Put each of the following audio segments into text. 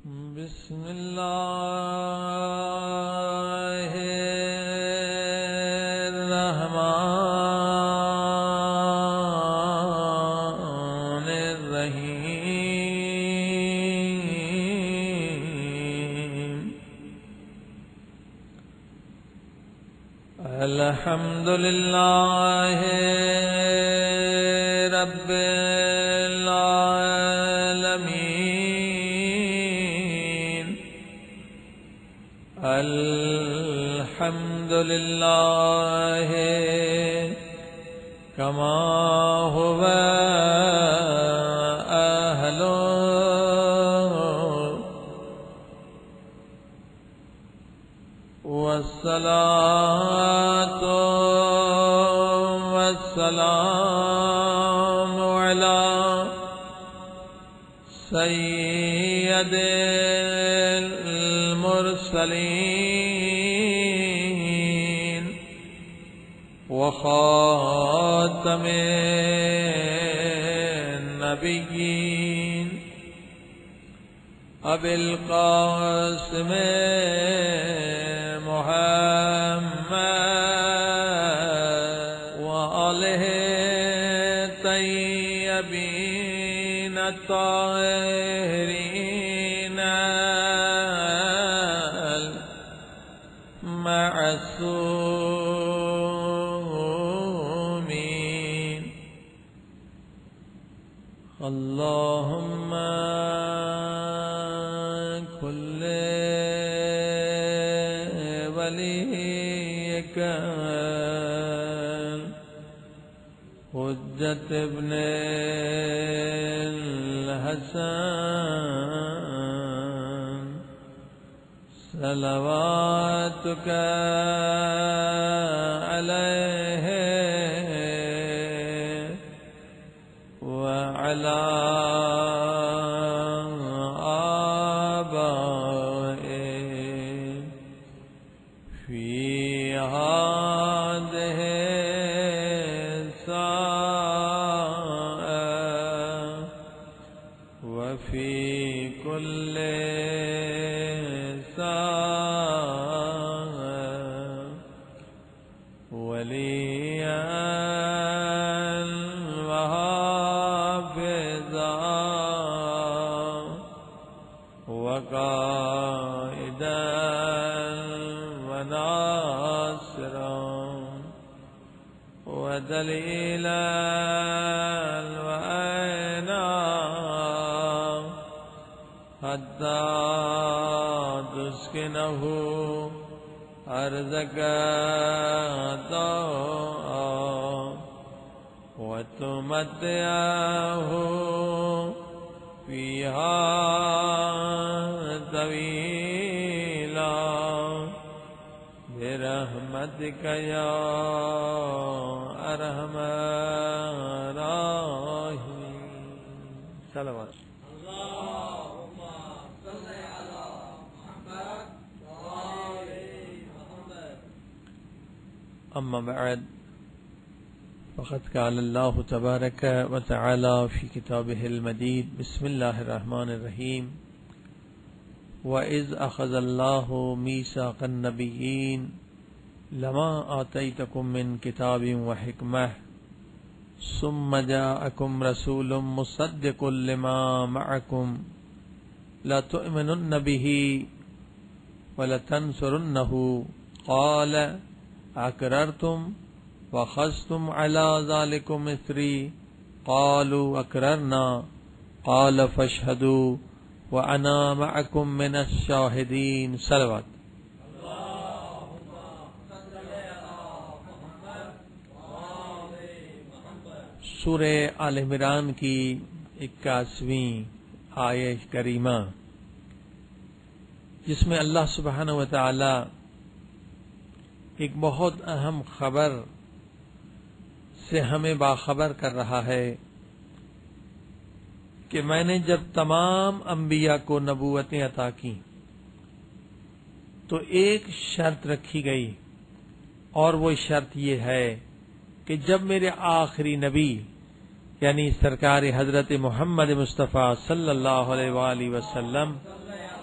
بسم اللہ الرحمن الرحیم الحمد للہ رب الحمد للہ کما هو اہل والصلاة والسلام علی سید المرسلین وخاتم النبیین ابی القاسم محمد وآلہ طیبین الطاہرین المعصومین اللہم کل ولیک حجت ابن الحسن صلواتک علیہ وعلی آبائه فی هذه الساعة وفي كل وليا وحافظا وقائدا وناصرا ودليلا وعينا حتى تسكنه أرضك طوعا وتمتعه فيها طويلا برحمتك يا أرحم الراحمين. صلوات. اما بعد فقد قال الله تبارك وتعالى في كتابه المجيد بسم الله الرحمن الرحيم وإذ أخذ الله ميثاق النبيين لما آتيتكم من كتاب وحكمة ثم جاءكم رسول مصدق لما معكم لا تؤمنن به ولتنصرنه قال اقررتم واخذتم على ذلكم اثري قالوا اقررنا قال فاشهدوا وانا معكم من الشاهدين. صلوات. سورہ آل عمران کی 81ویں آیت کریمہ جس میں اللہ سبحانہ و تعالی ایک بہت اہم خبر سے ہمیں باخبر کر رہا ہے کہ میں نے جب تمام انبیاء کو نبوتیں عطا کی تو ایک شرط رکھی گئی اور وہ شرط یہ ہے کہ جب میرے آخری نبی یعنی سرکار حضرت محمد مصطفیٰ صلی اللہ علیہ وآلہ وسلم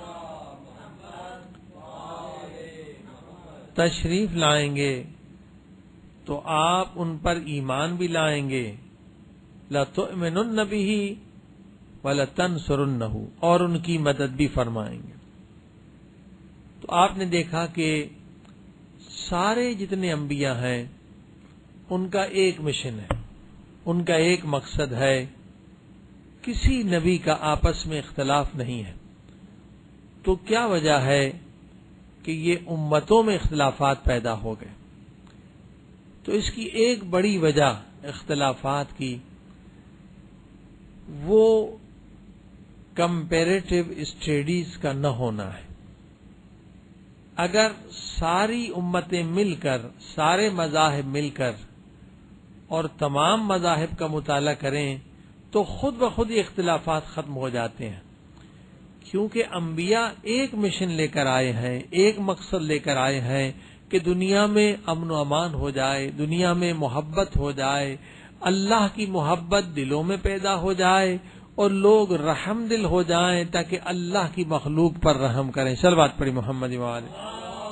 تشریف لائیں گے تو آپ ان پر ایمان بھی لائیں گے، لَتُؤْمِنُنَّ بِهِ وَلَتَنْصُرُنَّهُ، اور ان کی مدد بھی فرمائیں گے۔ تو آپ نے دیکھا کہ سارے جتنے انبیاء ہیں ان کا ایک مشن ہے، ان کا ایک مقصد ہے، کسی نبی کا آپس میں اختلاف نہیں ہے۔ تو کیا وجہ ہے کہ یہ امتوں میں اختلافات پیدا ہو گئے؟ تو اس کی ایک بڑی وجہ اختلافات کی وہ کمپیریٹو اسٹڈیز کا نہ ہونا ہے۔ اگر ساری امتیں مل کر، سارے مذاہب مل کر اور تمام مذاہب کا مطالعہ کریں تو خود بخود یہ اختلافات ختم ہو جاتے ہیں، کیونکہ انبیاء ایک مشن لے کر آئے ہیں، ایک مقصد لے کر آئے ہیں کہ دنیا میں امن و امان ہو جائے، دنیا میں محبت ہو جائے، اللہ کی محبت دلوں میں پیدا ہو جائے اور لوگ رحم دل ہو جائیں تاکہ اللہ کی مخلوق پر رحم کریں۔ صلوات پڑھی محمد وآلہ۔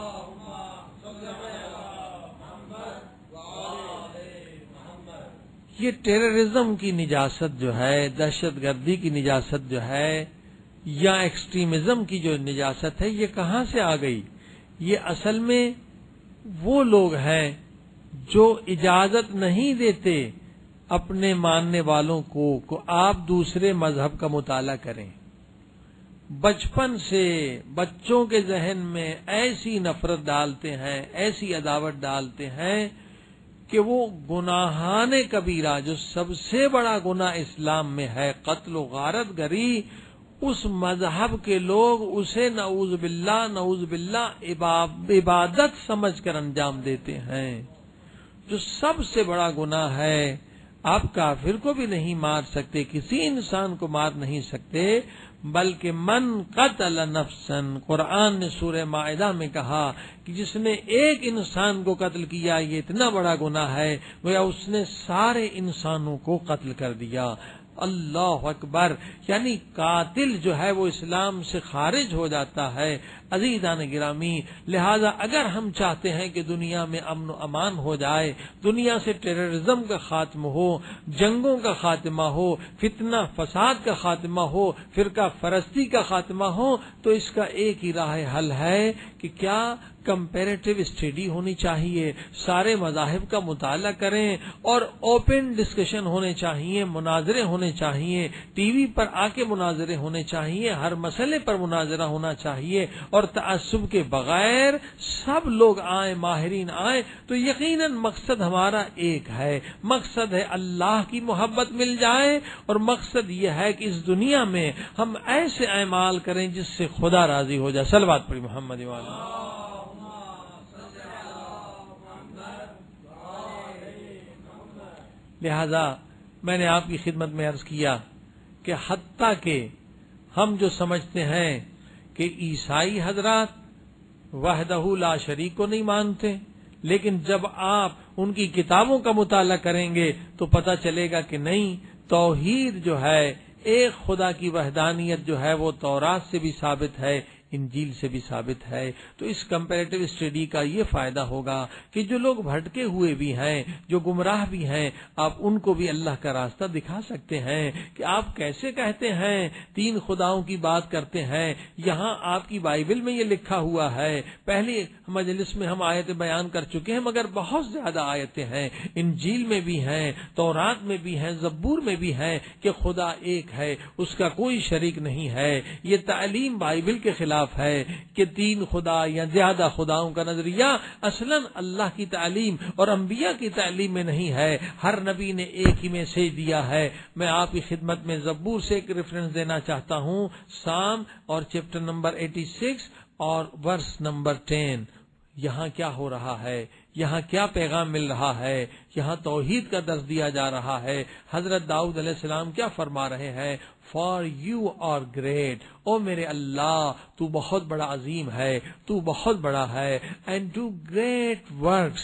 یہ ٹیررزم کی نجاست جو ہے، دہشت گردی کی نجاست جو ہے، یا ایکسٹریمزم کی جو نجاست ہے، یہ کہاں سے آ گئی؟ یہ اصل میں وہ لوگ ہیں جو اجازت نہیں دیتے اپنے ماننے والوں کو آپ دوسرے مذہب کا مطالعہ کریں۔ بچپن سے بچوں کے ذہن میں ایسی نفرت ڈالتے ہیں، ایسی عداوت ڈالتے ہیں کہ وہ گناہان کبیرہ، جو سب سے بڑا گناہ اسلام میں ہے، قتل و غارت گری، اس مذہب کے لوگ اسے نعوذ باللہ عبادت سمجھ کر انجام دیتے ہیں، جو سب سے بڑا گناہ ہے۔ آپ کافر کو بھی نہیں مار سکتے، کسی انسان کو مار نہیں سکتے، بلکہ من قتل نفسا، قرآن نے سورہ مائدہ میں کہا کہ جس نے ایک انسان کو قتل کیا یہ اتنا بڑا گناہ ہے، گویا اس نے سارے انسانوں کو قتل کر دیا۔ اللہ اکبر، یعنی قاتل جو ہے وہ اسلام سے خارج ہو جاتا ہے۔ عزیزان گرامی، لہذا اگر ہم چاہتے ہیں کہ دنیا میں امن و امان ہو جائے، دنیا سے ٹیررزم کا خاتمہ ہو، جنگوں کا خاتمہ ہو، فتنہ فساد کا خاتمہ ہو، فرقہ پرستی کا خاتمہ ہو، تو اس کا ایک ہی راہ حل ہے کہ کیا کمپیریٹو اسٹڈی ہونی چاہیے، سارے مذاہب کا مطالعہ کریں اور اوپن ڈسکشن ہونے چاہیے، مناظرے ہونے چاہیے، ٹی وی پر آ کے مناظرے ہونے چاہیے، ہر مسئلے پر مناظرہ ہونا چاہیے، اور تعصب کے بغیر سب لوگ آئیں، ماہرین آئیں، تو یقیناً مقصد ہمارا ایک ہے، مقصد ہے اللہ کی محبت مل جائے، اور مقصد یہ ہے کہ اس دنیا میں ہم ایسے اعمال کریں جس سے خدا راضی ہو جائے۔ صلوات پڑھی محمد وآلہ۔ لہذا میں نے آپ کی خدمت میں عرض کیا کہ حتیٰ کہ ہم جو سمجھتے ہیں کہ عیسائی حضرات وحدہ لا شریک کو نہیں مانتے، لیکن جب آپ ان کی کتابوں کا مطالعہ کریں گے تو پتہ چلے گا کہ نہیں، توحید جو ہے، ایک خدا کی وحدانیت جو ہے وہ تورات سے بھی ثابت ہے، انجیل سے بھی ثابت ہے۔ تو اس کمپیریٹو اسٹڈی کا یہ فائدہ ہوگا کہ جو لوگ بھٹکے ہوئے بھی ہیں، جو گمراہ بھی ہیں، آپ ان کو بھی اللہ کا راستہ دکھا سکتے ہیں کہ آپ کیسے کہتے ہیں تین خداؤں کی بات کرتے ہیں، یہاں آپ کی بائبل میں یہ لکھا ہوا ہے۔ پہلی مجلس میں ہم آیتیں بیان کر چکے ہیں، مگر بہت زیادہ آیتیں ہیں، انجیل میں بھی ہیں، تورات میں بھی ہیں، زبور میں بھی ہیں کہ خدا ایک ہے، اس کا کوئی شریک نہیں ہے۔ یہ تعلیم بائبل کے خلاف ہے کہ تین خدا یا زیادہ خداؤں کا نظریہ اصلاً اللہ کی تعلیم اور انبیاء کی تعلیم میں نہیں ہے، ہر نبی نے ایک ہی میسج دیا ہے۔ میں آپ کی خدمت میں زبور سے ایک ریفرنس دینا چاہتا ہوں، سام اور چیپٹر نمبر 86 اور ورس نمبر 10۔ یہاں کیا ہو رہا ہے، یہاں کیا پیغام مل رہا ہے، یہاں توحید کا درس دیا جا رہا ہے۔ حضرت داؤد علیہ السلام کیا فرما رہے ہیں؟ فار یو آر گریٹ، او میرے اللہ تو بہت بڑا عظیم ہے، تو بہت بڑا ہے، and do great works,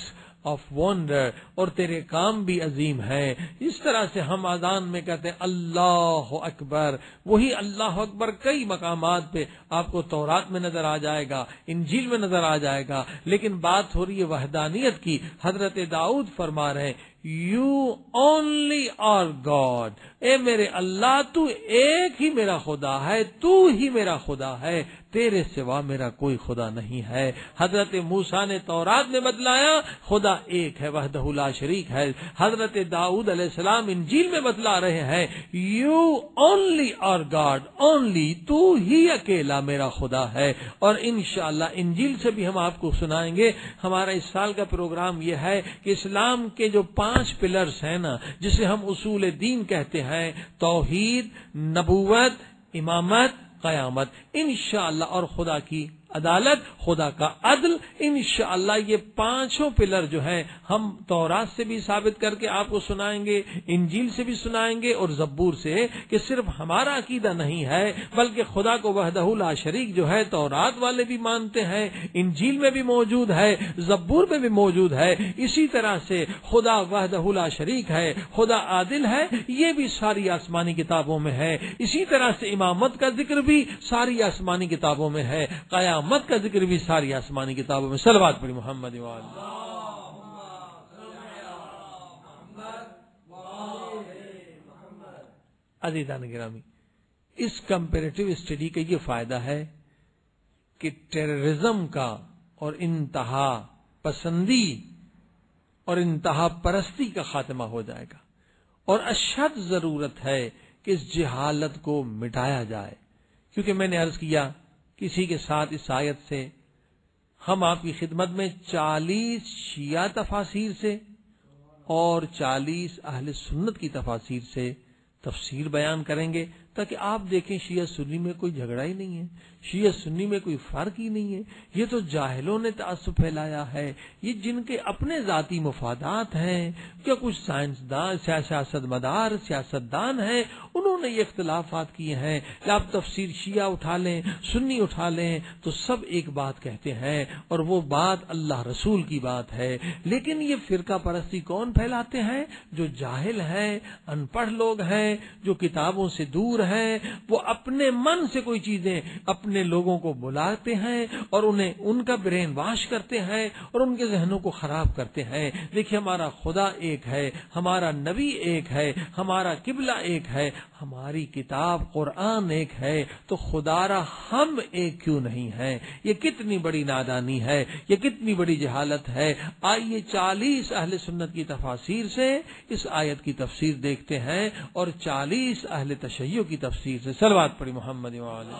of wonder, اور تیرے کام بھی عظیم ہے. اس طرح سے ہم اذان میں کہتے ہیں اللہ اکبر. وہی اللہ اکبر کئی مقامات پہ آپ کو تورات میں نظر آ جائے گا، انجیل میں نظر آ جائے گا. لیکن بات ہو رہی ہے وحدانیت کی. حضرت داؤد فرما رہے ہیں یو اونلی آر گاڈ، اے میرے اللہ تو ایک ہی میرا خدا ہے، تو ہی میرا خدا ہے، تیرے سوا میرا کوئی خدا نہیں ہے. حضرت موسیٰ نے تورات میں بتلایا خدا ایک ہے، وحدہ لا شریک ہے. حضرت داؤد علیہ السلام انجیل میں بتلا رہے ہیں you only are God, only تو ہی اکیلا میرا خدا ہے. اور انشاءاللہ انجیل سے بھی ہم آپ کو سنائیں گے. ہمارا اس سال کا پروگرام یہ ہے کہ اسلام کے جو 5 پلرز ہیں نا، جسے ہم اصول دین کہتے ہیں، توحید، نبوت، امامت، قیامت، انشاءاللہ، اور خدا کی عدالت، خدا کا عدل، انشاءاللہ یہ 5 پلر جو ہیں ہم تورات سے بھی ثابت کر کے آپ کو سنائیں گے، انجیل سے بھی سنائیں گے، اور زبور سے، کہ صرف ہمارا عقیدہ نہیں ہے بلکہ خدا کو وحدہ لا شریک جو ہے تورات والے بھی مانتے ہیں، انجیل میں بھی موجود ہے، زبور میں بھی موجود ہے. اسی طرح سے خدا وحدہ لا شریک ہے، خدا عادل ہے، یہ بھی ساری آسمانی کتابوں میں ہے. اسی طرح سے امامت کا ذکر بھی ساری آسمانی کتابوں میں ہے، قیامت کا ذکر بھی ساری آسمانی کتابوں میں. صلوات پڑھی محمد و آلہ. عزیزان گرامی، اس کمپیریٹیو اسٹڈی کا یہ فائدہ ہے کہ ٹیررزم کا اور انتہا پسندی اور انتہا پرستی کا خاتمہ ہو جائے گا، اور اشد ضرورت ہے کہ اس جہالت کو مٹایا جائے. کیونکہ میں نے عرض کیا کسی کے ساتھ اس آیت سے ہم آپ کی خدمت میں 40 شیعہ تفاسیر سے اور 40 اہل سنت کی تفاسیر سے تفسیر بیان کریں گے، تاکہ آپ دیکھیں شیعہ سنی میں کوئی جھگڑا ہی نہیں ہے، شیعہ سنی میں کوئی فرق ہی نہیں ہے. یہ تو جاہلوں نے تعصب پھیلایا ہے، یہ جن کے اپنے ذاتی مفادات ہیں، کیا کچھ سائنسدان، سیاست مدار، سیاست دان ہیں، انہوں نے یہ اختلافات کیے ہیں. آپ تفسیر شیعہ اٹھا لیں، سنی اٹھا لیں، تو سب ایک بات کہتے ہیں، اور وہ بات اللہ رسول کی بات ہے. لیکن یہ فرقہ پرستی کون پھیلاتے ہیں؟ جو جاہل ہیں، ان پڑھ لوگ ہیں، جو کتابوں سے دور ہیں. وہ اپنے من سے کوئی چیزیں اپنے لوگوں کو بلاتے ہیں اور انہیں ان کا برین واش کرتے ہیں اور ان کے ذہنوں کو خراب کرتے ہیں. دیکھیے ہمارا خدا ایک ہے، ہمارا نبی ایک ہے، ہمارا قبلہ ایک ہے، ہماری کتاب قرآن ایک ہے، تو خدا را ہم ایک کیوں نہیں ہیں؟ یہ کتنی بڑی نادانی ہے، یہ کتنی بڑی جہالت ہے. آئیے 40 اہل سنت کی تفاسیر سے اس آیت کی تفسیر دیکھتے ہیں، اور 40 اہل تشیع کی تفسیر سے. صلوات پڑھی محمد و آلہ.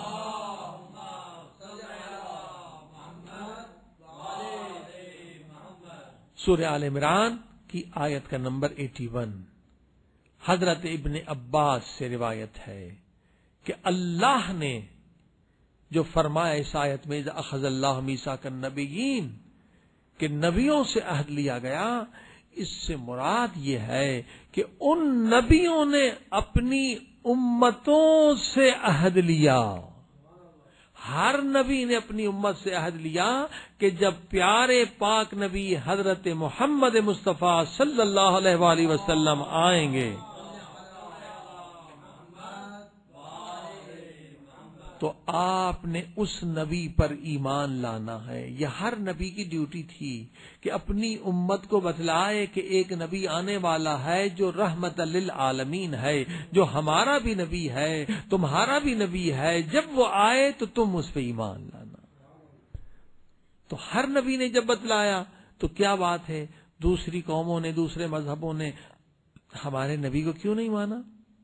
سورہ آل عمران کی آیت کا نمبر 81. حضرت ابن عباس سے روایت ہے کہ اللہ نے جو فرمایا اس آیت میں اخذ اللہ میثاق النبیین، کہ نبیوں سے عہد لیا گیا، اس سے مراد یہ ہے کہ ان نبیوں نے اپنی امتوں سے عہد لیا. ہر نبی نے اپنی امت سے عہد لیا کہ جب پیارے پاک نبی حضرت محمد مصطفیٰ صلی اللہ علیہ وآلہ وسلم آئیں گے تو آپ نے اس نبی پر ایمان لانا ہے. یہ ہر نبی کی ڈیوٹی تھی کہ اپنی امت کو بتلائے کہ ایک نبی آنے والا ہے جو رحمت للعالمین ہے، جو ہمارا بھی نبی ہے، تمہارا بھی نبی ہے، جب وہ آئے تو تم اس پہ ایمان لانا. تو ہر نبی نے جب بتلایا تو کیا بات ہے، دوسری قوموں نے، دوسرے مذہبوں نے ہمارے نبی کو کیوں نہیں مانا؟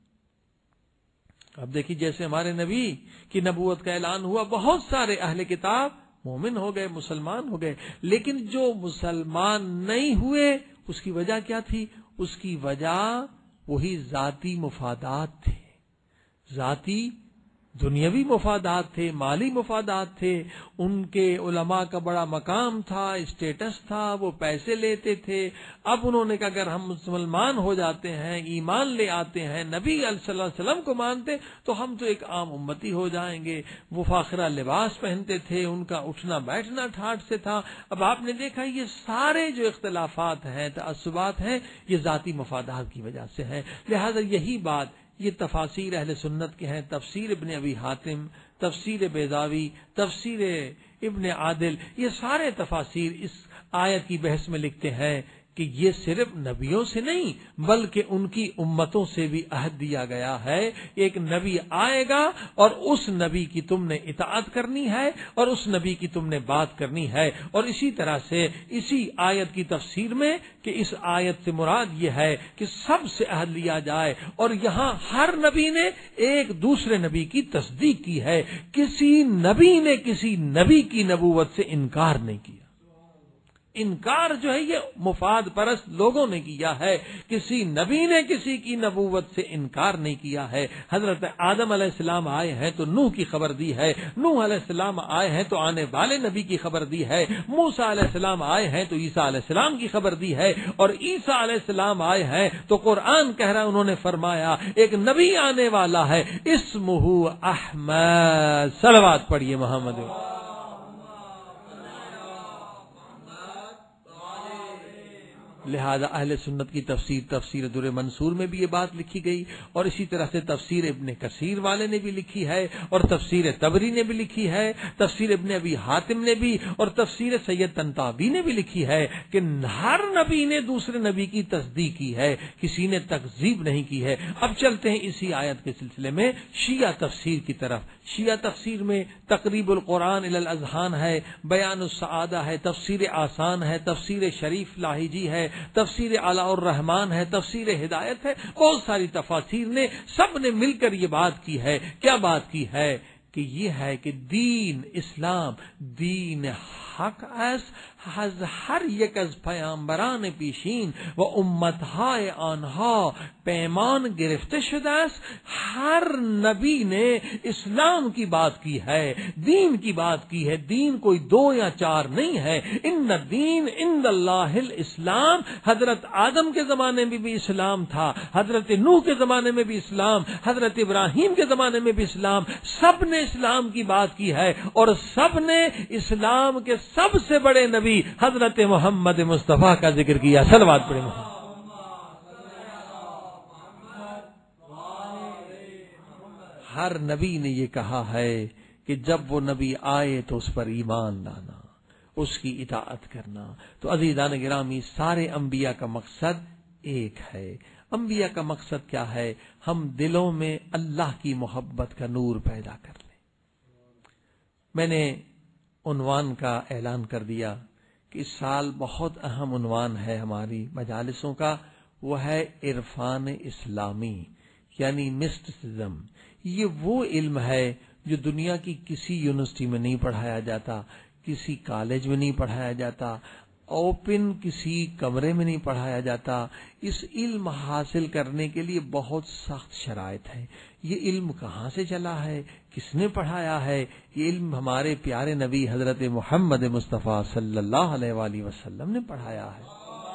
اب دیکھیے جیسے ہمارے نبی کی نبوت کا اعلان ہوا، بہت سارے اہل کتاب مومن ہو گئے، مسلمان ہو گئے، لیکن جو مسلمان نہیں ہوئے اس کی وجہ کیا تھی؟ اس کی وجہ وہی ذاتی مفادات تھے، ذاتی دنیاوی مفادات تھے، مالی مفادات تھے، ان کے علماء کا بڑا مقام تھا، اسٹیٹس تھا، وہ پیسے لیتے تھے۔ اب انہوں نے کہا اگر ہم مسلمان ہو جاتے ہیں، ایمان لے آتے ہیں، نبی صلی اللہ علیہ وسلم کو مانتے تو ہم تو ایک عام امتی ہو جائیں گے۔ وہ فاخرہ لباس پہنتے تھے، ان کا اٹھنا بیٹھنا ٹھاٹھ سے تھا۔ اب آپ نے دیکھا یہ سارے جو اختلافات ہیں، تعصبات ہیں، یہ ذاتی مفادات کی وجہ سے ہیں۔ لہذا یہی بات یہ تفاسیر اہل سنت کے ہیں، تفسیر ابن ابی حاتم، تفسیر بیضاوی، تفسیر ابن عادل، یہ سارے تفاسیر اس آیت کی بحث میں لکھتے ہیں کہ یہ صرف نبیوں سے نہیں بلکہ ان کی امتوں سے بھی عہد دیا گیا ہے۔ ایک نبی آئے گا اور اس نبی کی تم نے اطاعت کرنی ہے اور اس نبی کی تم نے بات کرنی ہے۔ اور اسی طرح سے اسی آیت کی تفسیر میں کہ اس آیت سے مراد یہ ہے کہ سب سے عہد لیا جائے، اور یہاں ہر نبی نے ایک دوسرے نبی کی تصدیق کی ہے، کسی نبی نے کسی نبی کی نبوت سے انکار نہیں کیا۔ انکار جو ہے یہ مفاد پرست لوگوں نے کیا ہے، کسی نبی نے کسی کی نبوت سے انکار نہیں کیا ہے۔ حضرت آدم علیہ السلام آئے ہیں تو نوح کی خبر دی ہے، نوح علیہ السلام آئے ہیں تو آنے والے نبی کی خبر دی ہے، موسیٰ علیہ السلام آئے ہیں تو عیسیٰ علیہ السلام کی خبر دی ہے، اور عیسیٰ علیہ السلام آئے ہیں تو قرآن کہہ رہا ہے، انہوں نے فرمایا ایک نبی آنے والا ہے اسمہ احمد۔ صلوات پڑھیے محمد۔ لہذا اہل سنت کی تفسیر در منصور میں بھی یہ بات لکھی گئی، اور اسی طرح سے تفسیر ابن کثیر والے نے بھی لکھی ہے، اور تفسیر طبری نے بھی لکھی ہے، تفسیر ابن ابی حاتم نے بھی، اور تفسیر سید طنطاوی نے بھی لکھی ہے کہ ہر نبی نے دوسرے نبی کی تصدیق کی ہے، کسی نے تکذیب نہیں کی ہے۔ اب چلتے ہیں اسی آیت کے سلسلے میں شیعہ تفسیر کی طرف۔ شیعہ تفسیر میں تقریب القرآن الی الاذہان ہے، بیان السعادہ ہے، تفسیر آسان ہے، تفسیر شریف لاہیجی ہے، تفسیر علاء الرحمن ہے، تفسیر ہدایت ہے، بہت ساری تفاسیر نے سب نے مل کر یہ بات کی ہے۔ کیا بات کی ہے؟ کہ یہ ہے کہ دین اسلام دین حق است، ہر یک از پیامبران پیشین و امتهای آنها پیمان گرفته شده است۔ ہر نبی نے اسلام کی بات کی ہے، دین کی بات کی ہے، دین کوئی دو یا چار نہیں ہے۔ ان الدین عند اللہ الاسلام، حضرت آدم کے زمانے میں بھی اسلام تھا، حضرت نوح کے زمانے میں بھی اسلام، حضرت ابراہیم کے زمانے میں بھی اسلام، سب نے اسلام کی بات کی ہے، اور سب نے اسلام کے سب سے بڑے نبی حضرت محمد مصطفیٰ کا ذکر کیا۔ صلوات پڑھیں محمد۔ ہر نبی نے یہ کہا ہے کہ جب وہ نبی آئے تو اس پر ایمان لانا، اس کی اطاعت کرنا۔ تو عزیزان گرامی، سارے انبیاء کا مقصد ایک ہے۔ انبیاء کا مقصد کیا ہے؟ ہم دلوں میں اللہ کی محبت کا نور پیدا کر لیں۔ میں نے عنوان کا اعلان کر دیا کہ اس سال بہت اہم عنوان ہے ہماری مجالسوں کا، وہ ہے عرفان اسلامی، یعنی مسٹسزم۔ یہ وہ علم ہے جو دنیا کی کسی یونیورسٹی میں نہیں پڑھایا جاتا، کسی کالج میں نہیں پڑھایا جاتا، اوپن کسی کمرے میں نہیں پڑھایا جاتا۔ اس علم حاصل کرنے کے لیے بہت سخت شرائط ہیں۔ یہ علم کہاں سے چلا ہے؟ کس نے پڑھایا ہے؟ یہ علم ہمارے پیارے نبی حضرت محمد مصطفیٰ صلی اللہ علیہ وآلہ وسلم نے پڑھایا ہے۔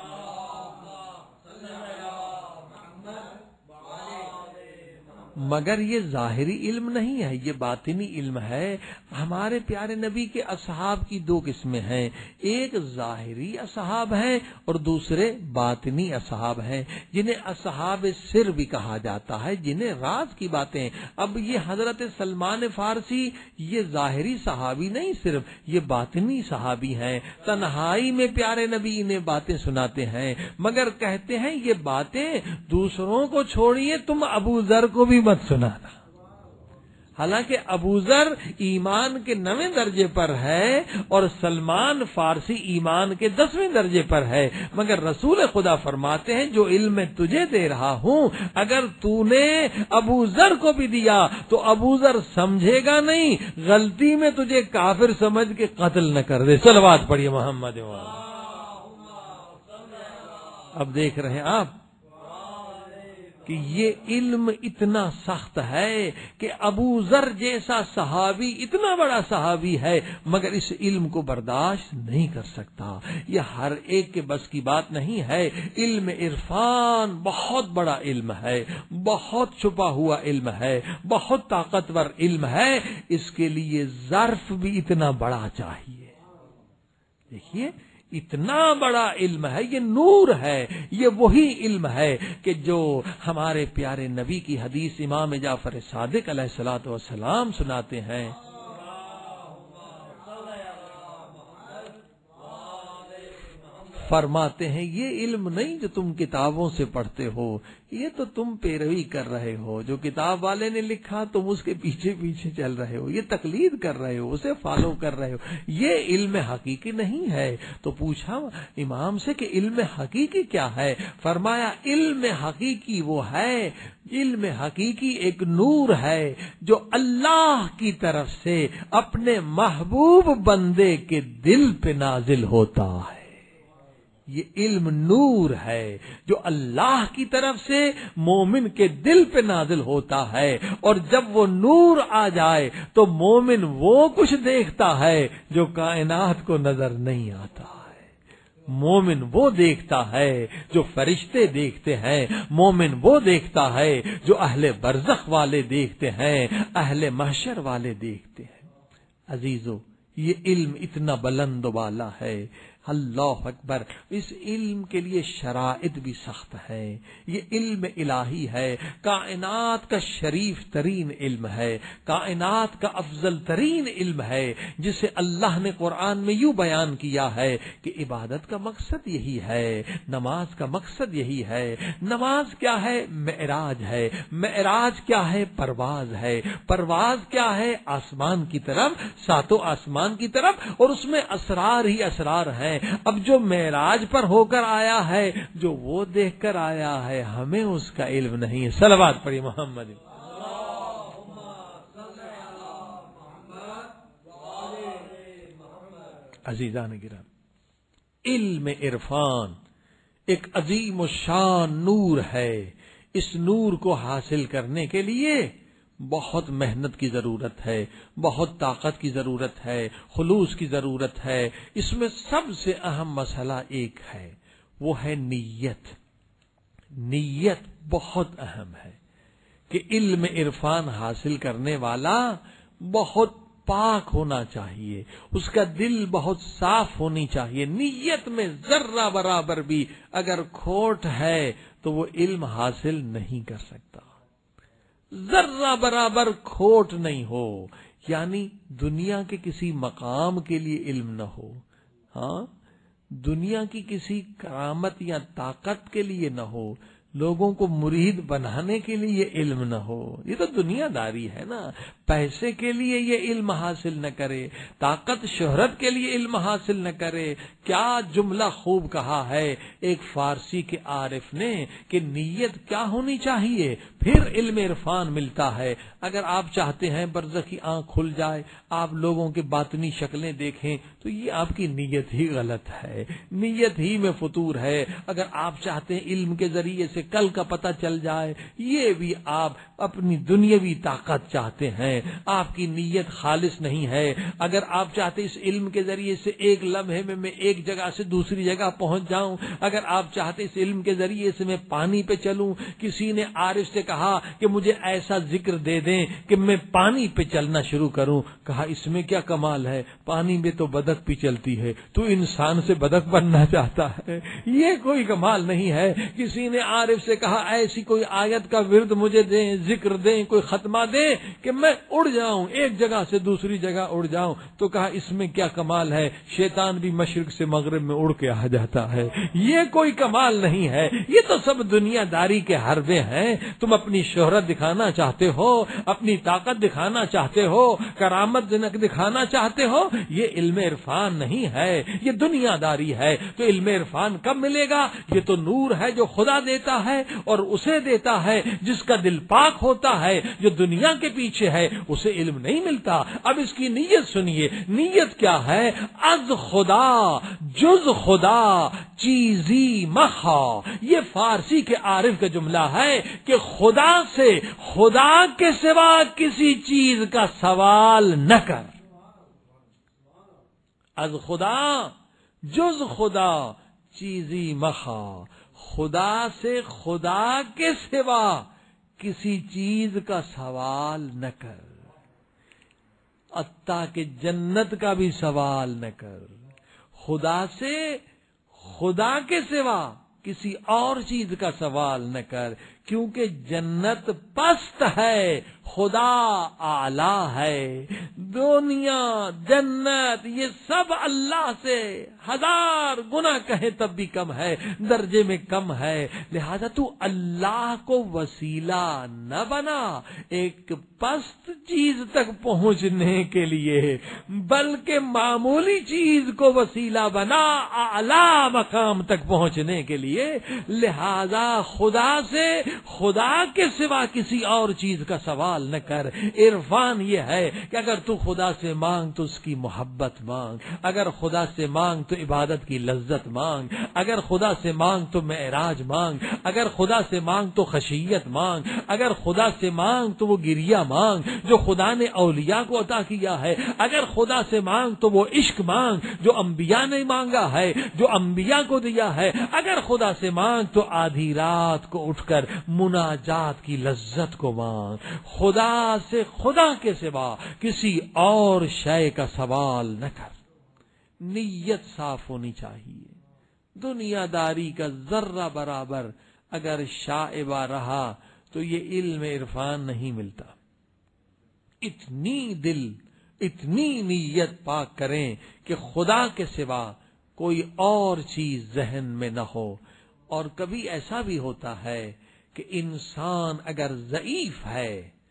مگر یہ ظاہری علم نہیں ہے، یہ باطنی علم ہے۔ ہمارے پیارے نبی کے اصحاب کی دو قسمیں ہیں، ایک ظاہری اصحاب ہیں اور دوسرے باطنی اصحاب ہیں، جنہیں اصحاب سر بھی کہا جاتا ہے، جنہیں راز کی باتیں۔ اب یہ حضرت سلمان فارسی یہ ظاہری صحابی نہیں، صرف یہ باطنی صحابی ہیں۔ تنہائی میں پیارے نبی انہیں باتیں سناتے ہیں، مگر کہتے ہیں یہ باتیں دوسروں کو چھوڑیے، تم ابو ذر کو بھی مت سنانا۔ حالانکہ ابو ذر ایمان کے 9ویں درجے پر ہے اور سلمان فارسی ایمان کے 10ویں درجے پر ہے، مگر رسول خدا فرماتے ہیں جو علم میں تجھے دے رہا ہوں اگر تو نے ابو ذر کو بھی دیا تو ابو ذر سمجھے گا نہیں، غلطی میں تجھے کافر سمجھ کے قتل نہ کر دے۔ صلوات پڑھیے محمد۔ اب دیکھ رہے ہیں آپ کہ یہ علم اتنا سخت ہے کہ ابو ذر جیسا صحابی اتنا بڑا صحابی ہے مگر اس علم کو برداشت نہیں کر سکتا. یہ ہر ایک کے بس کی بات نہیں ہے. علم عرفان بہت بڑا علم ہے, بہت چھپا ہوا علم ہے, بہت طاقتور علم ہے. اس کے لیے ظرف بھی اتنا بڑا چاہیے. دیکھیے اتنا بڑا علم ہے, یہ نور ہے, یہ وہی علم ہے کہ جو ہمارے پیارے نبی کی حدیث امام جعفر صادق علیہ الصلوۃ والسلام سناتے ہیں. فرماتے ہیں یہ علم نہیں جو تم کتابوں سے پڑھتے ہو, یہ تو تم پیروی کر رہے ہو. جو کتاب والے نے لکھا تم اس کے پیچھے پیچھے چل رہے ہو, یہ تقلید کر رہے ہو, اسے فالو کر رہے ہو. یہ علم حقیقی نہیں ہے. تو پوچھا امام سے کہ علم حقیقی کیا ہے؟ فرمایا علم حقیقی وہ ہے, علم حقیقی ایک نور ہے جو اللہ کی طرف سے اپنے محبوب بندے کے دل پہ نازل ہوتا ہے. یہ علم نور ہے جو اللہ کی طرف سے مومن کے دل پہ نازل ہوتا ہے, اور جب وہ نور آ جائے تو مومن وہ کچھ دیکھتا ہے جو کائنات کو نظر نہیں آتا ہے. مومن وہ دیکھتا ہے جو فرشتے دیکھتے ہیں, مومن وہ دیکھتا ہے جو اہل برزخ والے دیکھتے ہیں, اہل محشر والے دیکھتے ہیں. عزیزو یہ علم اتنا بلند و بالا ہے. اللہ اکبر. اس علم کے لیے شرائط بھی سخت ہے. یہ علم الہی ہے, کائنات کا شریف ترین علم ہے, کائنات کا افضل ترین علم ہے, جسے اللہ نے قرآن میں یوں بیان کیا ہے کہ عبادت کا مقصد یہی ہے, نماز کا مقصد یہی ہے. نماز کیا ہے؟ معراج ہے. معراج کیا ہے؟ پرواز ہے. پرواز کیا ہے؟ آسمان کی طرف, ساتوں آسمان کی طرف, اور اس میں اسرار ہی اسرار ہیں. اب جو معراج پر ہو کر آیا ہے, جو وہ دیکھ کر آیا ہے, ہمیں اس کا علم نہیں ہے. صلوات پڑھی محمد. عزیزان گرامی, علم عرفان ایک عظیم الشان نور ہے. اس نور کو حاصل کرنے کے لیے بہت محنت کی ضرورت ہے, بہت طاقت کی ضرورت ہے, خلوص کی ضرورت ہے. اس میں سب سے اہم مسئلہ ایک ہے, وہ ہے نیت. نیت بہت اہم ہے کہ علم عرفان حاصل کرنے والا بہت پاک ہونا چاہیے, اس کا دل بہت صاف ہونی چاہیے. نیت میں ذرہ برابر بھی اگر کھوٹ ہے تو وہ علم حاصل نہیں کر سکتا. ذرہ برابر کھوٹ نہیں ہو, یعنی دنیا کے کسی مقام کے لیے علم نہ ہو, ہاں دنیا کی کسی کرامت یا طاقت کے لیے نہ ہو, لوگوں کو مرید بنانے کے لیے علم نہ ہو. یہ تو دنیا داری ہے نا. پیسے کے لیے یہ علم حاصل نہ کرے, طاقت شہرت کے لیے علم حاصل نہ کرے. کیا جملہ خوب کہا ہے ایک فارسی کے عارف نے کہ نیت کیا ہونی چاہیے, پھر علم عرفان ملتا ہے. اگر آپ چاہتے ہیں برزخ کی آنکھ کھل جائے, آپ لوگوں کے باطنی شکلیں دیکھیں, تو یہ آپ کی نیت ہی غلط ہے, نیت ہی میں فطور ہے. اگر آپ چاہتے ہیں علم کے ذریعے سے کل کا پتہ چل جائے, یہ بھی آپ اپنی دنیاوی طاقت چاہتے ہیں, آپ کی نیت خالص نہیں ہے. اگر آپ چاہتے اس علم کے ذریعے سے ایک لمحے میں ایک جگہ سے دوسری جگہ پہنچ جاؤں, اگر آپ چاہتے اس علم کے ذریعے سے میں پانی پہ چلوں, کسی نے عارف سے کہا کہ مجھے ایسا ذکر دے دیں کہ میں پانی پہ چلنا شروع کروں, کہا اس میں کیا کمال ہے, پانی میں تو بدک بھی چلتی ہے, تو انسان سے بدک بننا چاہتا ہے, یہ کوئی کمال نہیں ہے. کسی نے عارف سے کہا ایسی کوئی آیت کا ورد مجھے دیں, ذکر دیں, کوئی ختمہ دیں کہ میں اڑ جاؤں, ایک جگہ سے دوسری جگہ اڑ جاؤں, تو کہا اس میں کیا کمال ہے, شیطان بھی مشرق سے مغرب میں اڑ کے آ جاتا ہے. یہ کوئی کمال نہیں ہے, یہ تو سب دنیا داری کے حربے ہیں. تم اپنی شہرت دکھانا چاہتے ہو, اپنی طاقت دکھانا چاہتے ہو, کرامت دکھانا چاہتے ہو, یہ علم عرفان نہیں ہے, یہ دنیا داری ہے. تو علم عرفان کب ملے گا؟ یہ تو نور ہے جو خدا دیتا دیتا ہے اور اسے دیتا ہے جس کا دل پاک ہوتا ہے. جو دنیا کے پیچھے ہے اسے علم نہیں ملتا. اب اس کی نیت سنیے. نیت کیا ہے؟ از خدا جز خدا چیزی مخا. یہ فارسی کے عارف کا جملہ ہے کہ خدا سے، خدا کے سوا کسی چیز کا سوال نہ کر. از خدا جز خدا چیزی مخا. خدا سے، خدا کے سوا کسی چیز کا سوال نہ کر. حتیٰ کہ جنت کا بھی سوال نہ کر. خدا سے، خدا کے سوا کسی اور چیز کا سوال نہ کر، کیونکہ جنت پست ہے، خدا اعلی ہے. دنیا، جنت، یہ سب اللہ سے 1000 گنا کہے تب بھی کم ہے، درجے میں کم ہے. لہذا تو اللہ کو وسیلہ نہ بنا ایک پست چیز تک پہنچنے کے لیے، بلکہ معمولی چیز کو وسیلہ بنا اعلی مقام تک پہنچنے کے لیے. لہذا خدا سے، خدا کے سوا کسی اور چیز کا سوال نہ کر. عرفان یہ ہے کہ اگر تو خدا سے مانگ تو اس کی محبت مانگ، اگر خدا سے مانگ تو عبادت کی لذت مانگ، اگر خدا سے مانگ تو معراج مانگ، اگر خدا سے مانگ تو خشیت مانگ، اگر خدا سے مانگ تو وہ گریہ مانگ جو خدا نے اولیاء کو عطا کیا ہے، اگر خدا سے مانگ تو وہ عشق مانگ جو انبیاء نے مانگا ہے، جو انبیاء کو دیا ہے. اگر خدا سے مانگ تو آدھی رات کو اٹھ کر مناجات کی لذت کو مانگ. خدا سے، خدا کے سوا کسی اور شے کا سوال نہ کر. نیت صاف ہونی چاہیے. دنیا داری کا ذرہ برابر اگر شائبہ رہا تو یہ علم عرفان نہیں ملتا. اتنی دل، اتنی نیت پاک کریں کہ خدا کے سوا کوئی اور چیز ذہن میں نہ ہو. اور کبھی ایسا بھی ہوتا ہے کہ انسان اگر ضعیف ہے،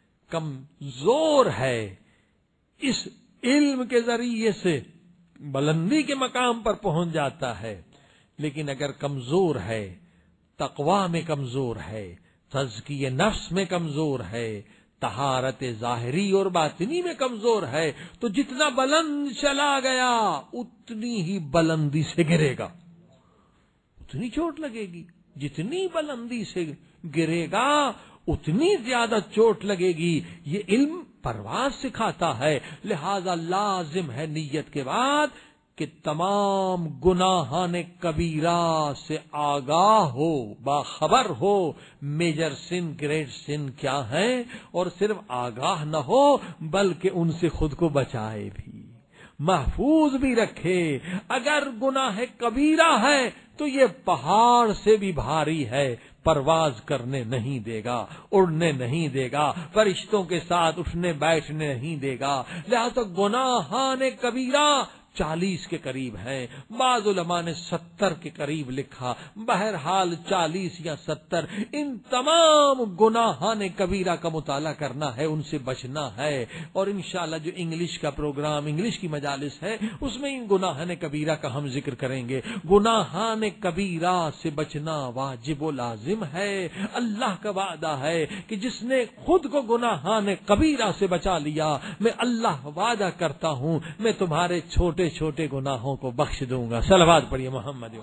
کمزور ہے، اس علم کے ذریعے سے بلندی کے مقام پر پہنچ جاتا ہے، لیکن اگر کمزور ہے، تقوی میں کمزور ہے، تزکیہ نفس میں کمزور ہے، طہارت ظاہری اور باطنی میں کمزور ہے، تو جتنا بلند چلا گیا اتنی ہی بلندی سے گرے گا، اتنی چوٹ لگے گی. جتنی بلندی سے گرے گا اتنی زیادہ چوٹ لگے گی. یہ علم پرواز سکھاتا ہے. لہذا لازم ہے نیت کے بعد کہ تمام گناہان کبیرہ سے آگاہ ہو، باخبر ہو میجر سن، گریٹ سن کیا ہیں، اور صرف آگاہ نہ ہو بلکہ ان سے خود کو بچائے بھی، محفوظ بھی رکھے. اگر گناہ کبیرہ ہے تو یہ پہاڑ سے بھی بھاری ہے، پرواز کرنے نہیں دے گا، اڑنے نہیں دے گا، فرشتوں کے ساتھ اٹھنے بیٹھنے نہیں دے گا. لہذا گناہان کبیرہ 40 کے قریب ہیں، بعض علماء نے 70 کے قریب لکھا. بہرحال 40 یا 70 ان تمام گناہان کبیرہ کا مطالعہ کرنا ہے، ان سے بچنا ہے. اور انشاءاللہ جو انگلش کا پروگرام، انگلش کی مجالس ہے، اس میں ان گناہان کبیرہ کا ہم ذکر کریں گے. گناہان کبیرہ سے بچنا واجب و لازم ہے. اللہ کا وعدہ ہے کہ جس نے خود کو گناہان کبیرہ سے بچا لیا، میں اللہ وعدہ کرتا ہوں میں تمہارے چھوٹے چھوٹے گناہوں کو بخش دوں گا. صلوات پڑھیے محمد.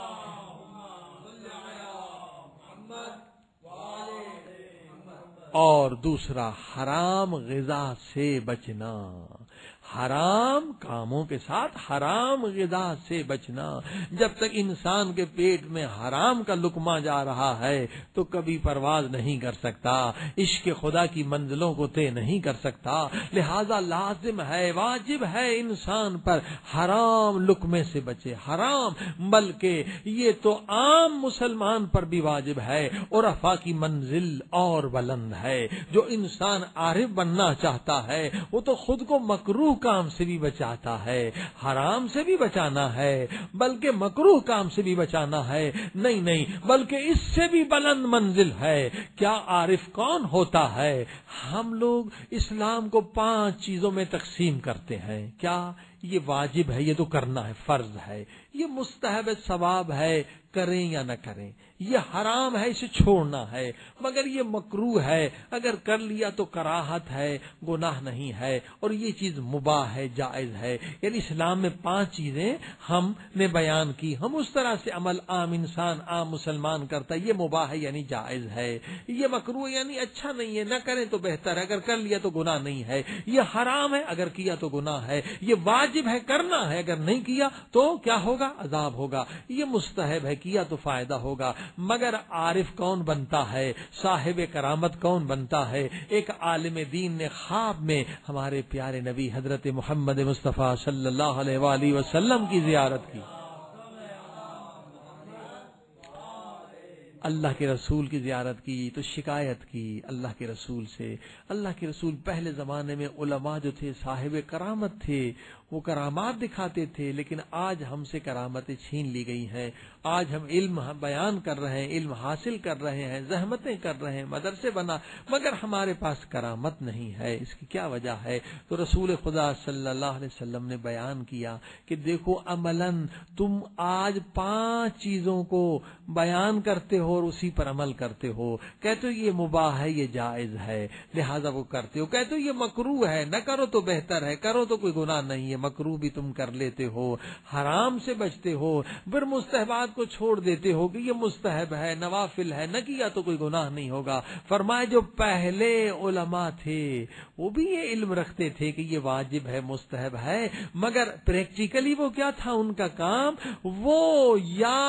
اور دوسرا حرام غذا سے بچنا، حرام کاموں کے ساتھ حرام غذا سے بچنا. جب تک انسان کے پیٹ میں حرام کا لقمہ جا رہا ہے تو کبھی پرواز نہیں کر سکتا، عشق خدا کی منزلوں کو طے نہیں کر سکتا. لہذا لازم ہے، واجب ہے انسان پر حرام لقمے سے بچے. حرام بلکہ یہ تو عام مسلمان پر بھی واجب ہے، عرفاء کی منزل اور بلند ہے. جو انسان عارف بننا چاہتا ہے وہ تو خود کو مکروہ کام سے بھی بچاتا ہے، حرام سے بھی بچانا ہے، بلکہ مکروہ کام سے بھی بچانا ہے. نہیں بلکہ اس سے بھی بلند منزل ہے. کیا عارف کون ہوتا ہے؟ ہم لوگ اسلام کو 5 چیزوں میں تقسیم کرتے ہیں. کیا؟ یہ واجب ہے، یہ تو کرنا ہے، فرض ہے، یہ مستحب ثواب ہے، کریں یا نہ کریں، یہ حرام ہے، اسے چھوڑنا ہے، مگر یہ مکروہ ہے، اگر کر لیا تو کراہت ہے، گناہ نہیں ہے، اور یہ چیز مباح ہے، جائز ہے۔ یعنی اسلام میں 5 چیزیں ہم نے بیان کی، ہم اس طرح سے عمل عام انسان، عام مسلمان کرتا ہے، یہ مباح ہے یعنی جائز ہے، یہ مکروہ یعنی اچھا نہیں ہے، نہ کریں تو بہتر ہے، اگر کر لیا تو گناہ نہیں ہے، یہ حرام ہے، اگر کیا تو گناہ ہے، یہ واجب ہے، کرنا ہے، اگر نہیں کیا تو کیا ہوگا؟ عذاب ہوگا، یہ مستحب ہے، کیا تو فائدہ ہوگا۔ مگر عارف کون بنتا ہے، صاحب کرامت کون بنتا ہے؟ ایک عالم دین نے خواب میں ہمارے پیارے نبی حضرت محمد مصطفیٰ صلی اللہ علیہ وآلہ وسلم کی زیارت کی، اللہ کے رسول کی زیارت کی، تو شکایت کی اللہ کے رسول سے۔ اللہ کے رسول پہلے زمانے میں علماء جو تھے صاحب کرامت تھے، وہ کرامات دکھاتے تھے، لیکن آج ہم سے کرامتیں چھین لی گئی ہیں، آج ہم علم بیان کر رہے ہیں، علم حاصل کر رہے ہیں، زحمتیں کر رہے ہیں، مدرسے بنا، مگر ہمارے پاس کرامت نہیں ہے، اس کی کیا وجہ ہے؟ تو رسول خدا صلی اللہ علیہ وسلم نے بیان کیا کہ دیکھو عملاً تم آج 5 چیزوں کو بیان کرتے ہو اور اسی پر عمل کرتے ہو، کہتے ہو یہ مباح ہے، یہ جائز ہے، لہذا وہ کرتے ہو، کہتے ہو یہ مکروہ ہے، نہ کرو تو بہتر ہے، کرو تو کوئی گناہ نہیں ہے، مکروہ بھی تم کر لیتے ہو، حرام سے بچتے ہو، پھر مستحبات کو چھوڑ دیتے ہو کہ یہ مستحب ہے، نوافل ہے، نہ کیا تو کوئی گناہ نہیں ہوگا۔ فرمائے جو پہلے علماء تھے وہ بھی یہ علم رکھتے تھے کہ یہ واجب ہے، مستحب ہے، مگر پریکٹیکلی وہ کیا تھا ان کا کام؟ وہ یا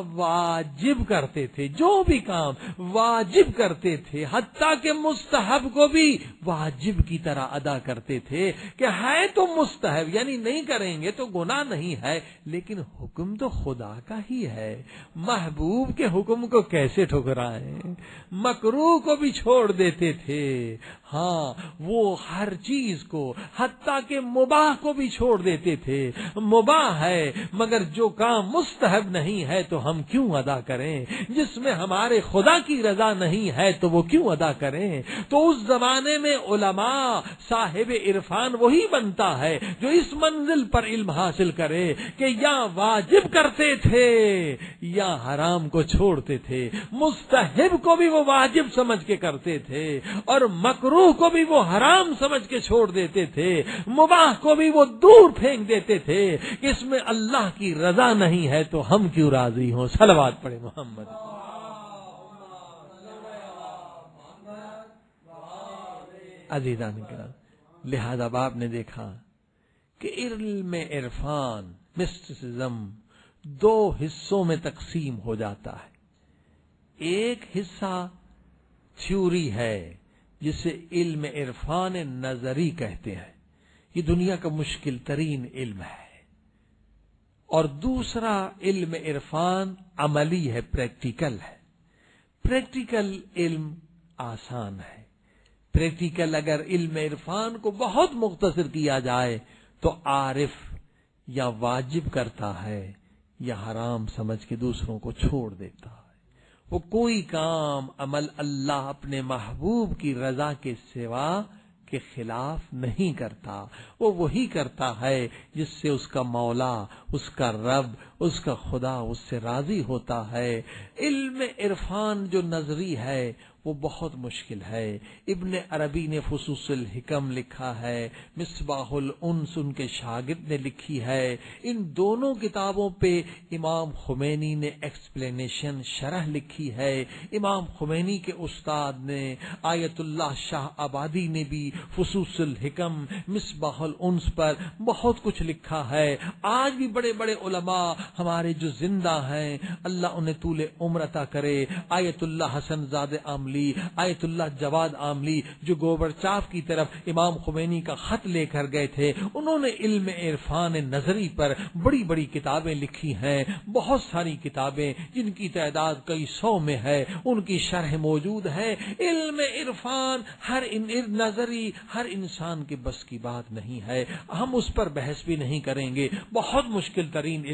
واجب کرتے تھے، جو بھی کام واجب کرتے تھے، حتیٰ کہ مستحب کو بھی واجب کی طرح ادا کرتے تھے کہ ہے تو مستحب، یعنی نہیں کریں گے تو گناہ نہیں ہے، لیکن حکم تو خدا کا ہی ہے، محبوب کے حکم کو کیسے ٹھکرائیں؟ مکروہ کو بھی چھوڑ دیتے تھے، ہاں وہ ہر چیز کو، حتیٰ کہ مباح کو بھی چھوڑ دیتے تھے، مباح ہے مگر جو کام مستحب نہیں ہے تو ہم کیوں ادا کریں؟ جس میں ہمارے خدا کی رضا نہیں ہے تو وہ کیوں ادا کریں؟ تو اس زمانے میں علماء صاحب عرفان وہی بنتا ہے جو اس منزل پر علم حاصل کرے کہ یا واجب کرتے تھے یا حرام کو چھوڑتے تھے، مستحب کو بھی وہ واجب سمجھ کے کرتے تھے اور مکروہ کو بھی وہ حرام سمجھ کے چھوڑ دیتے تھے، مباح کو بھی وہ دور پھینک دیتے تھے کہ اس میں اللہ کی رضا نہیں ہے تو ہم کیوں راضی ہوں؟ صلوات پڑھے محمد۔ عزیزان کرام، لہذا آپ نے دیکھا کہ علم عرفان مسٹسزم 2 حصوں میں تقسیم ہو جاتا ہے۔ ایک حصہ تھیوری ہے جسے علم عرفان نظری کہتے ہیں، یہ دنیا کا مشکل ترین علم ہے، اور دوسرا علم عرفان عملی ہے، پریکٹیکل ہے۔ پریکٹیکل علم آسان ہے، پریکٹیکل اگر علم عرفان کو بہت مختصر کیا جائے تو عارف یا واجب کرتا ہے یا حرام سمجھ کے دوسروں کو چھوڑ دیتا ہے، وہ کوئی کام عمل اللہ اپنے محبوب کی رضا کے سوا کے خلاف نہیں کرتا، وہ وہی کرتا ہے جس سے اس کا مولا، اس کا رب، اس کا خدا اس سے راضی ہوتا ہے۔ علم عرفان جو نظری ہے وہ بہت مشکل ہے۔ ابن عربی نے فصوص الحکم لکھا ہے، مصباح الانس ان کے شاگرد نے لکھی ہے، ان دونوں کتابوں پہ امام خمینی نے ایکسپلینیشن شرح لکھی ہے، امام خمینی کے استاد نے آیت اللہ شاہ آبادی نے بھی فصوص الحکم مصباح الانس پر بہت کچھ لکھا ہے۔ آج بھی بڑے بڑے علماء ہمارے جو زندہ ہیں، اللہ انہیں طول عمر عطا کرے، آیت اللہ حسن زاد عاملی، آیت اللہ جواد عاملی جو گوبر چاپ کی طرف امام خمینی کا خط لے کر گئے تھے، انہوں نے علم عرفان نظری پر بڑی بڑی کتابیں لکھی ہیں، بہت ساری کتابیں جن کی تعداد کئی 100 میں ہے، ان کی شرح موجود ہے۔ علم عرفان ہر نظری ہر انسان کے بس کی بات نہیں ہے، ہم اس پر بحث بھی نہیں کریں گے، بہت مشکل ترین علم ہے،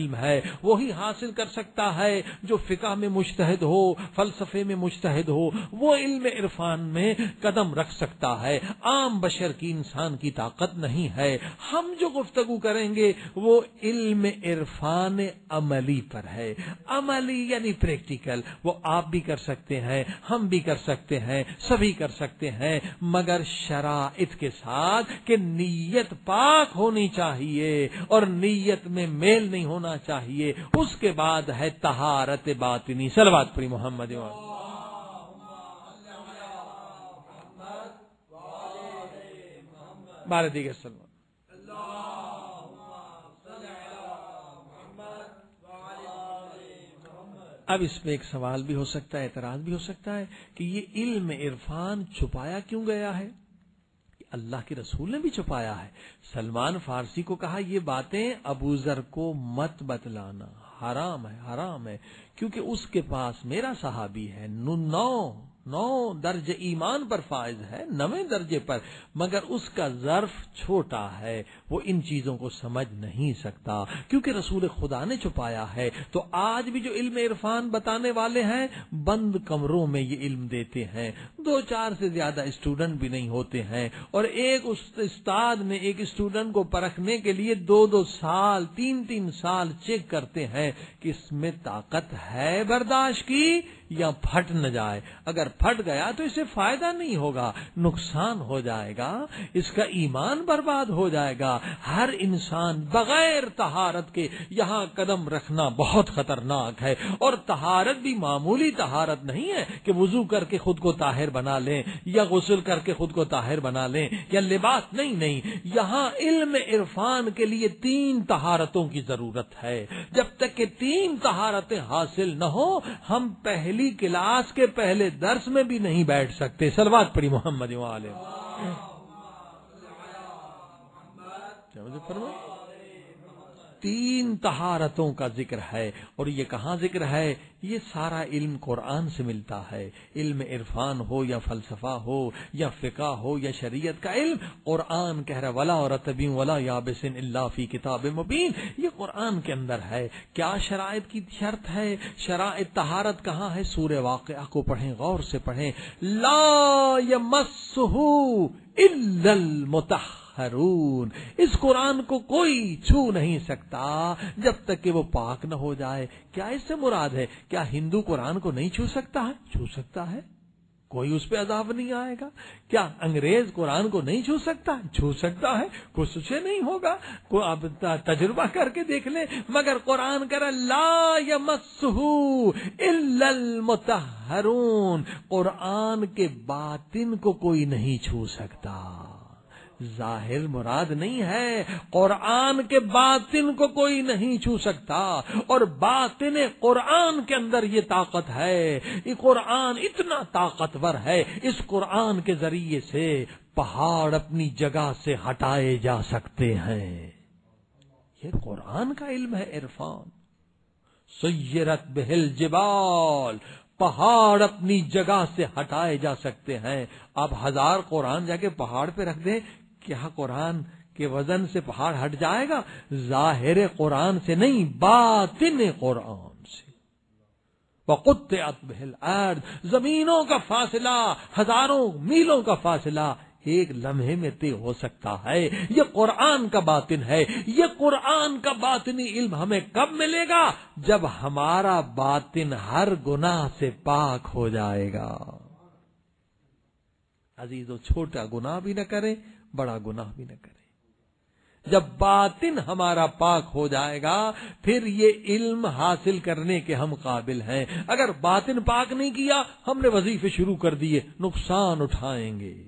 وہی حاصل کر سکتا ہے جو فقہ میں مجتہد ہو، فلسفے میں مجتہد ہو، وہ علم عرفان میں قدم رکھ سکتا ہے۔ عام بشر کی، انسان کی طاقت نہیں ہے۔ ہم جو گفتگو کریں گے وہ علم عرفان عملی پر ہے، عملی یعنی پریکٹیکل۔ وہ آپ بھی کر سکتے ہیں، ہم بھی کر سکتے ہیں، سبھی کر سکتے ہیں، مگر شرائط کے ساتھ کہ نیت پاک ہونی چاہیے اور نیت میں میل نہیں ہونا چاہیے۔ اس کے بعد ہے طہارت باطنی۔ صلوات پڑھی محمد بارہ دیگر سلمان۔ اب اس میں ایک سوال بھی ہو سکتا ہے، اعتراض بھی ہو سکتا ہے کہ یہ علم عرفان چھپایا کیوں گیا ہے؟ اللہ کے رسول نے بھی چھپایا ہے۔ سلمان فارسی کو کہا یہ باتیں ابو ذر کو مت بتلانا، حرام ہے، حرام ہے، کیونکہ اس کے پاس میرا صحابی ہے، نو درجے ایمان پر فائز ہے، 9 درجے پر، مگر اس کا ظرف چھوٹا ہے، وہ ان چیزوں کو سمجھ نہیں سکتا کیونکہ رسول خدا نے چھپایا ہے۔ تو آج بھی جو علم عرفان بتانے والے ہیں بند کمروں میں یہ علم دیتے ہیں، 2-4 سے زیادہ اسٹوڈنٹ بھی نہیں ہوتے ہیں، اور ایک استاد نے ایک اسٹوڈنٹ کو پرکھنے کے لیے 2 سال 3 سال چیک کرتے ہیں کہ اس میں طاقت ہے برداشت کی یا پھٹ نہ جائے۔ اگر پھٹ گیا تو اسے فائدہ نہیں ہوگا، نقصان ہو جائے گا، اس کا ایمان برباد ہو جائے گا۔ ہر انسان بغیر طہارت کے یہاں قدم رکھنا بہت خطرناک ہے، اور طہارت بھی معمولی طہارت نہیں ہے کہ وضو کر کے خود کو طاہر بنا لیں یا غسل کر کے خود کو طاہر بنا لیں یا لباس، نہیں، یہاں علم عرفان کے لیے 3 طہارتوں کی ضرورت ہے۔ جب تک کہ 3 طہارتیں حاصل نہ ہو ہم پہلی کلاس کے پہلے درس میں بھی نہیں بیٹھ سکتے۔ صلوات پڑھی محمد وعلیہ۔ کیا مجھے فرمائے؟ 3 طہارتوں کا ذکر ہے، اور یہ کہاں ذکر ہے؟ یہ سارا علم قرآن سے ملتا ہے۔ علم عرفان ہو یا فلسفہ ہو یا فقہ ہو یا شریعت کا علم، قرآن کہہ رہا ولا رطب ولا یابس الا فی کتاب مبین، یہ قرآن کے اندر ہے۔ کیا شرائط کی شرط ہے؟ شرائط طہارت کہاں ہے؟ سورہ واقعہ کو پڑھیں، غور سے پڑھیں، لا یمسہ الا المطہرون، اس قرآن کو کوئی چھو نہیں سکتا جب تک کہ وہ پاک نہ ہو جائے۔ کیا اس سے مراد ہے؟ کیا ہندو قرآن کو نہیں چھو سکتا ہے؟ چھو سکتا ہے، کوئی اس پہ عذاب نہیں آئے گا۔ کیا انگریز قرآن کو نہیں چھو سکتا؟ چھو سکتا ہے، کچھ اسے نہیں ہوگا، آپ تجربہ کر کے دیکھ لیں۔ مگر قرآن کہہ رہا لا یمسہ الا المطہرون، قرآن کے باطن کو کوئی نہیں چھو سکتا۔ ظاہر مراد نہیں ہے، قرآن کے باطن کو کوئی نہیں چھو سکتا، اور باطن قرآن کے اندر یہ طاقت ہے۔ یہ قرآن اتنا طاقتور ہے، اس قرآن کے ذریعے سے پہاڑ اپنی جگہ سے ہٹائے جا سکتے ہیں۔ یہ قرآن کا علم ہے عرفان۔ سیرت بہل جبال، پہاڑ اپنی جگہ سے ہٹائے جا سکتے ہیں۔ آپ 1000 قرآن جا کے پہاڑ پہ رکھ دیں، کیا قرآن کے وزن سے پہاڑ ہٹ جائے گا؟ ظاہر قرآن سے نہیں، باطن قرآن سے۔ وقطعت بہ الارض، زمینوں کا فاصلہ، ہزاروں میلوں کا فاصلہ ایک لمحے میں طے ہو سکتا ہے۔ یہ قرآن کا باطن ہے۔ یہ قرآن کا باطنی علم ہمیں کب ملے گا؟ جب ہمارا باطن ہر گناہ سے پاک ہو جائے گا۔ عزیزو، چھوٹا گناہ بھی نہ کریں، بڑا گناہ بھی نہ کریں۔ جب باطن ہمارا پاک ہو جائے گا پھر یہ علم حاصل کرنے کے ہم قابل ہیں۔ اگر باطن پاک نہیں کیا، ہم نے وظیفے شروع کر دیے، نقصان اٹھائیں گے،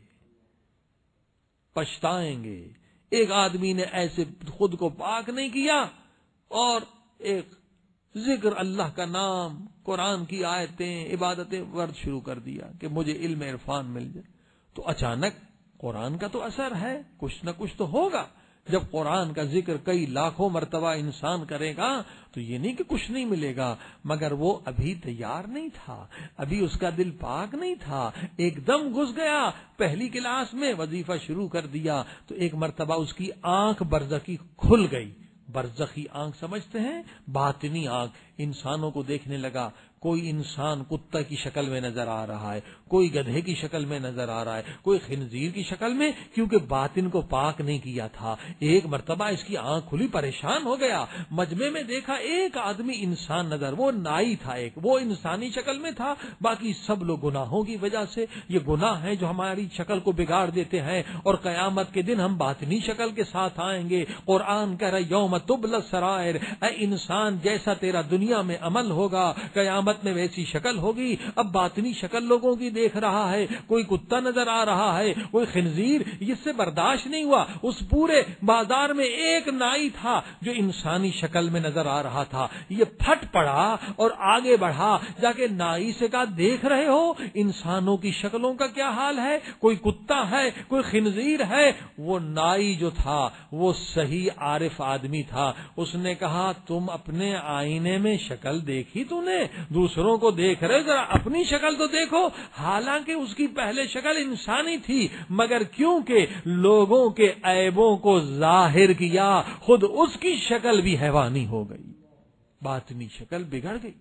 پچھتائیں گے۔ ایک آدمی نے ایسے خود کو پاک نہیں کیا اور ایک ذکر اللہ کا نام، قرآن کی آیتیں، عبادتیں ورد شروع کر دیا کہ مجھے علم عرفان مل جائے، تو اچانک قرآن کا تو اثر ہے، کچھ نہ کچھ تو ہوگا۔ جب قرآن کا ذکر کئی لاکھوں مرتبہ انسان کرے گا تو یہ نہیں کہ کچھ نہیں ملے گا، مگر وہ ابھی تیار نہیں تھا، ابھی اس کا دل پاک نہیں تھا، ایک دم گھس گیا، پہلی کلاس میں وظیفہ شروع کر دیا تو ایک مرتبہ اس کی آنکھ برزخی کھل گئی، برزخی آنکھ سمجھتے ہیں؟ باطنی آنکھ. انسانوں کو دیکھنے لگا، کوئی انسان کتا کی شکل میں نظر آ رہا ہے، کوئی گدھے کی شکل میں نظر آ رہا ہے، کوئی خنزیر کی شکل میں، کیونکہ باطن کو پاک نہیں کیا تھا. ایک مرتبہ اس کی آنکھ کھلی، پریشان ہو گیا، مجمع میں دیکھا ایک آدمی انسان نظر، وہ نائی تھا، ایک وہ انسانی شکل میں تھا، باقی سب لوگ گناہوں کی وجہ سے. یہ گناہ ہیں جو ہماری شکل کو بگاڑ دیتے ہیں، اور قیامت کے دن ہم باطنی شکل کے ساتھ آئیں گے. قرآن کہہ رہا یوم تبلی السرائر، اے انسان جیسا تیرا دنیا میں عمل ہوگا قیامت میں ویسی شکل ہوگی. اب باطنی شکل لوگوں کی دیکھ رہا ہے، کوئی کتا نظر آ رہا ہے، کوئی خنزیر، اس سے برداشت نہیں ہوا. اس پورے بازار میں ایک نائی تھا جو انسانی شکل میں نظر آ رہا تھا. یہ پھٹ پڑا اور آگے بڑھا، جا کے نائی سے کہا دیکھ رہے ہو انسانوں کی شکلوں کا کیا حال ہے، کوئی کتا ہے، کوئی خنزیر ہے. وہ نائی جو تھا وہ صحیح عارف آدمی تھا. اس نے کہا تم اپنے آئینے میں شکل دیکھی، تو نے دوسروں کو دیکھ رہے، ذرا اپنی شکل تو دیکھو. حالانکہ اس کی پہلے شکل انسانی تھی، مگر کیونکہ لوگوں کے عیبوں کو ظاہر کیا، خود اس کی شکل بھی حیوانی ہو گئی، باطنی شکل بگڑ گئی.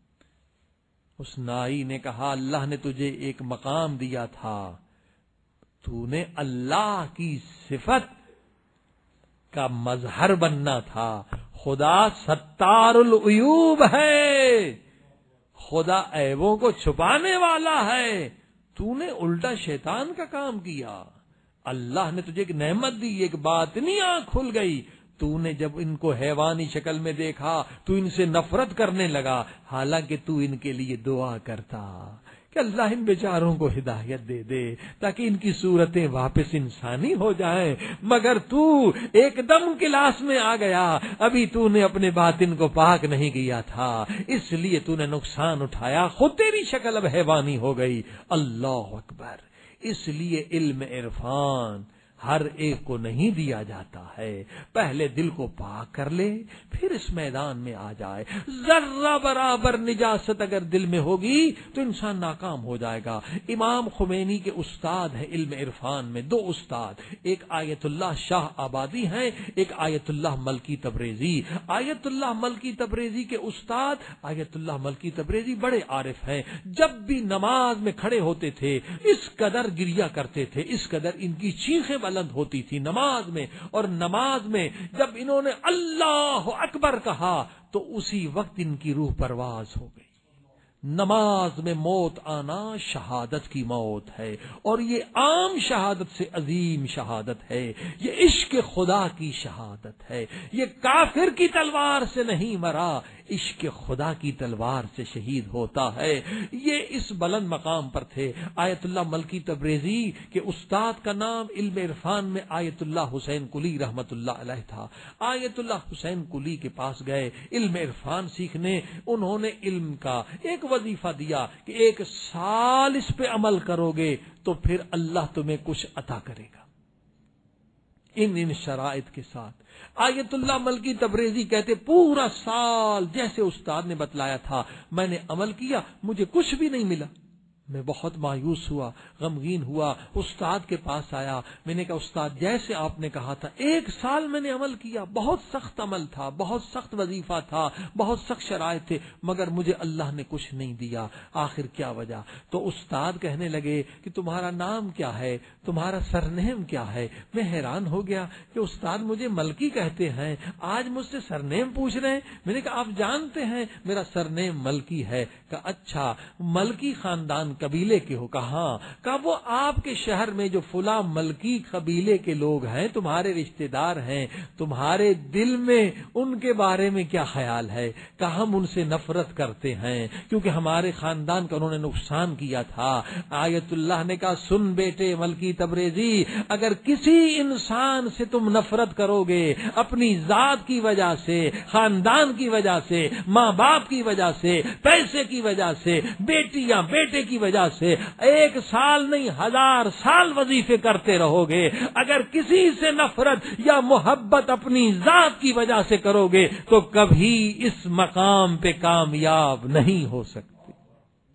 اس نائی نے کہا اللہ نے تجھے ایک مقام دیا تھا، تو نے اللہ کی صفت کا مظہر بننا تھا. خدا ستار العیوب ہے، خدا عیبوں کو چھپانے والا ہے. تو نے الٹا شیطان کا کام کیا. اللہ نے تجھے ایک نعمت دی، ایک باطنی آنکھ کھل گئی. تو نے جب ان کو حیوانی شکل میں دیکھا تو ان سے نفرت کرنے لگا، حالانکہ تو ان کے لیے دعا کرتا کہ اللہ ان بیچاروں کو ہدایت دے دے تاکہ ان کی صورتیں واپس انسانی ہو جائیں. مگر تو ایک دم کلاس میں آ گیا، ابھی تو نے اپنے باطن کو پاک نہیں کیا تھا، اس لیے تو نے نقصان اٹھایا، خود تیری شکل اب حیوانی ہو گئی. اللہ اکبر. اس لیے علم عرفان ہر ایک کو نہیں دیا جاتا ہے. پہلے دل کو پاک کر لے، پھر اس میدان میں آ جائے. ذرہ برابر نجاست اگر دل میں ہوگی تو انسان ناکام ہو جائے گا. امام خمینی کے استاد ہیں علم عرفان میں، دو استاد، ایک آیت اللہ شاہ آبادی ہیں، ایک آیت اللہ ملکی تبریزی. آیت اللہ ملکی تبریزی کے استاد آیت اللہ ملکی تبریزی بڑے عارف ہیں. جب بھی نماز میں کھڑے ہوتے تھے اس قدر گریا کرتے تھے، اس قدر ان کی چیخیں بلند ہوتی تھی نماز میں. اور نماز میں جب انہوں نے اللہ اکبر کہا تو اسی وقت ان کی روح پرواز ہو گئی. نماز میں موت آنا شہادت کی موت ہے، اور یہ عام شہادت سے عظیم شہادت ہے. یہ عشق خدا کی شہادت ہے. یہ کافر کی تلوار سے نہیں مرا، عشق خدا کی تلوار سے شہید ہوتا ہے. یہ اس بلند مقام پر تھے. آیت اللہ ملکی تبریزی کے استاد کا نام علم عرفان میں آیت اللہ حسین قلی رحمت اللہ علیہ تھا. آیت اللہ حسین قلی کے پاس گئے علم عرفان سیکھنے. انہوں نے علم کا ایک وظیفہ دیا کہ 1 سال اس پہ عمل کرو گے تو پھر اللہ تمہیں کچھ عطا کرے گا. ان شرائط کے ساتھ آیت اللہ ملکی تبریزی کہتے پورا سال جیسے استاد نے بتلایا تھا میں نے عمل کیا، مجھے کچھ بھی نہیں ملا. میں بہت مایوس ہوا، غمگین ہوا. استاد کے پاس آیا، میں نے کہا استاد جیسے آپ نے کہا تھا 1 سال میں نے عمل کیا، بہت سخت عمل تھا، بہت سخت وظیفہ تھا، بہت سخت شرائط تھے، مگر مجھے اللہ نے کچھ نہیں دیا، آخر کیا وجہ؟ تو استاد کہنے لگے کہ تمہارا نام کیا ہے، تمہارا سرنیم کیا ہے؟ میں حیران ہو گیا کہ استاد مجھے ملکی کہتے ہیں، آج مجھ سے سرنیم پوچھ رہے ہیں. میں نے کہا آپ جانتے ہیں میرا سرنیم ملکی ہے. کہا اچھا ملکی خاندان قبیلے کے ہو؟ کہا. کہا وہ آپ کے شہر میں جو فلاں ملکی قبیلے کے لوگ ہیں تمہارے رشتہ دار ہیں، تمہارے دل میں ان کے بارے میں کیا خیال ہے؟ کہا ہم ان سے نفرت کرتے ہیں کیونکہ ہمارے خاندان کا انہوں نے نقصان کیا تھا. آیت اللہ نے کہا سن بیٹے ملکی تبریزی، اگر کسی انسان سے تم نفرت کرو گے اپنی ذات کی وجہ سے، خاندان کی وجہ سے، ماں باپ کی وجہ سے، پیسے کی وجہ سے، بیٹی یا بیٹے کی وجہ سے، 1 سال نہیں 1000 سال وظیفے کرتے رہو گے، اگر کسی سے نفرت یا محبت اپنی ذات کی وجہ سے کرو گے تو کبھی اس مقام پہ کامیاب نہیں ہو سکتے.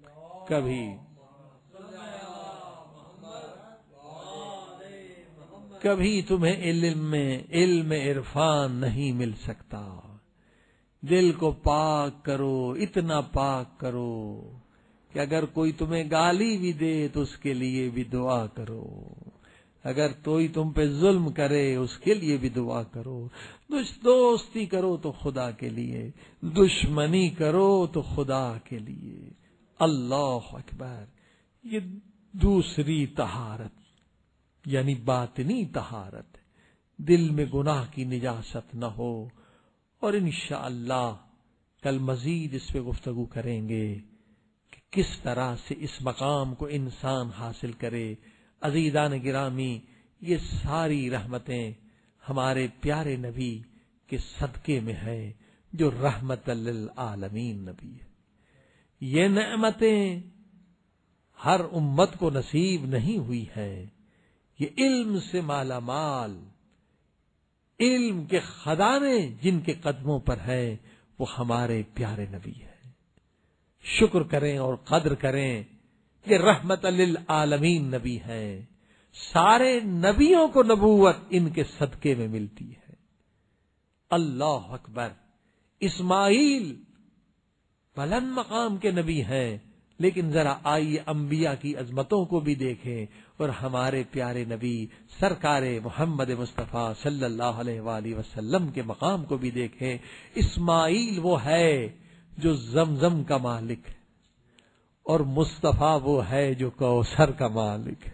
کبھی کبھی تمہیں علم عرفان نہیں مل سکتا. دل کو پاک کرو، اتنا پاک کرو کہ اگر کوئی تمہیں گالی بھی دے تو اس کے لیے بھی دعا کرو، اگر کوئی تم پہ ظلم کرے اس کے لیے بھی دعا کرو، دوستی کرو تو خدا کے لیے، دشمنی کرو تو خدا کے لیے. اللہ اکبر. یہ دوسری طہارت یعنی باطنی طہارت، دل میں گناہ کی نجاست نہ ہو. اور انشاءاللہ کل مزید اس پہ گفتگو کریں گے کہ کس طرح سے اس مقام کو انسان حاصل کرے. عزیزان گرامی، یہ ساری رحمتیں ہمارے پیارے نبی کے صدقے میں ہے جو رحمت للعالمین نبی ہے. یہ نعمتیں ہر امت کو نصیب نہیں ہوئی ہیں. یہ علم سے مالا مال، علم کے خزانے جن کے قدموں پر ہیں وہ ہمارے پیارے نبی ہیں. شکر کریں اور قدر کریں. یہ رحمت للعالمین نبی ہیں. سارے نبیوں کو نبوت ان کے صدقے میں ملتی ہے. اللہ اکبر. اسماعیل بلند مقام کے نبی ہیں، لیکن ذرا آئیے انبیاء کی عظمتوں کو بھی دیکھیں اور ہمارے پیارے نبی سرکار محمد مصطفیٰ صلی اللہ علیہ وآلہ وسلم کے مقام کو بھی دیکھیں. اسماعیل وہ ہے جو زمزم کا مالک ہے، اور مصطفیٰ وہ ہے جو کوثر کا مالک ہے.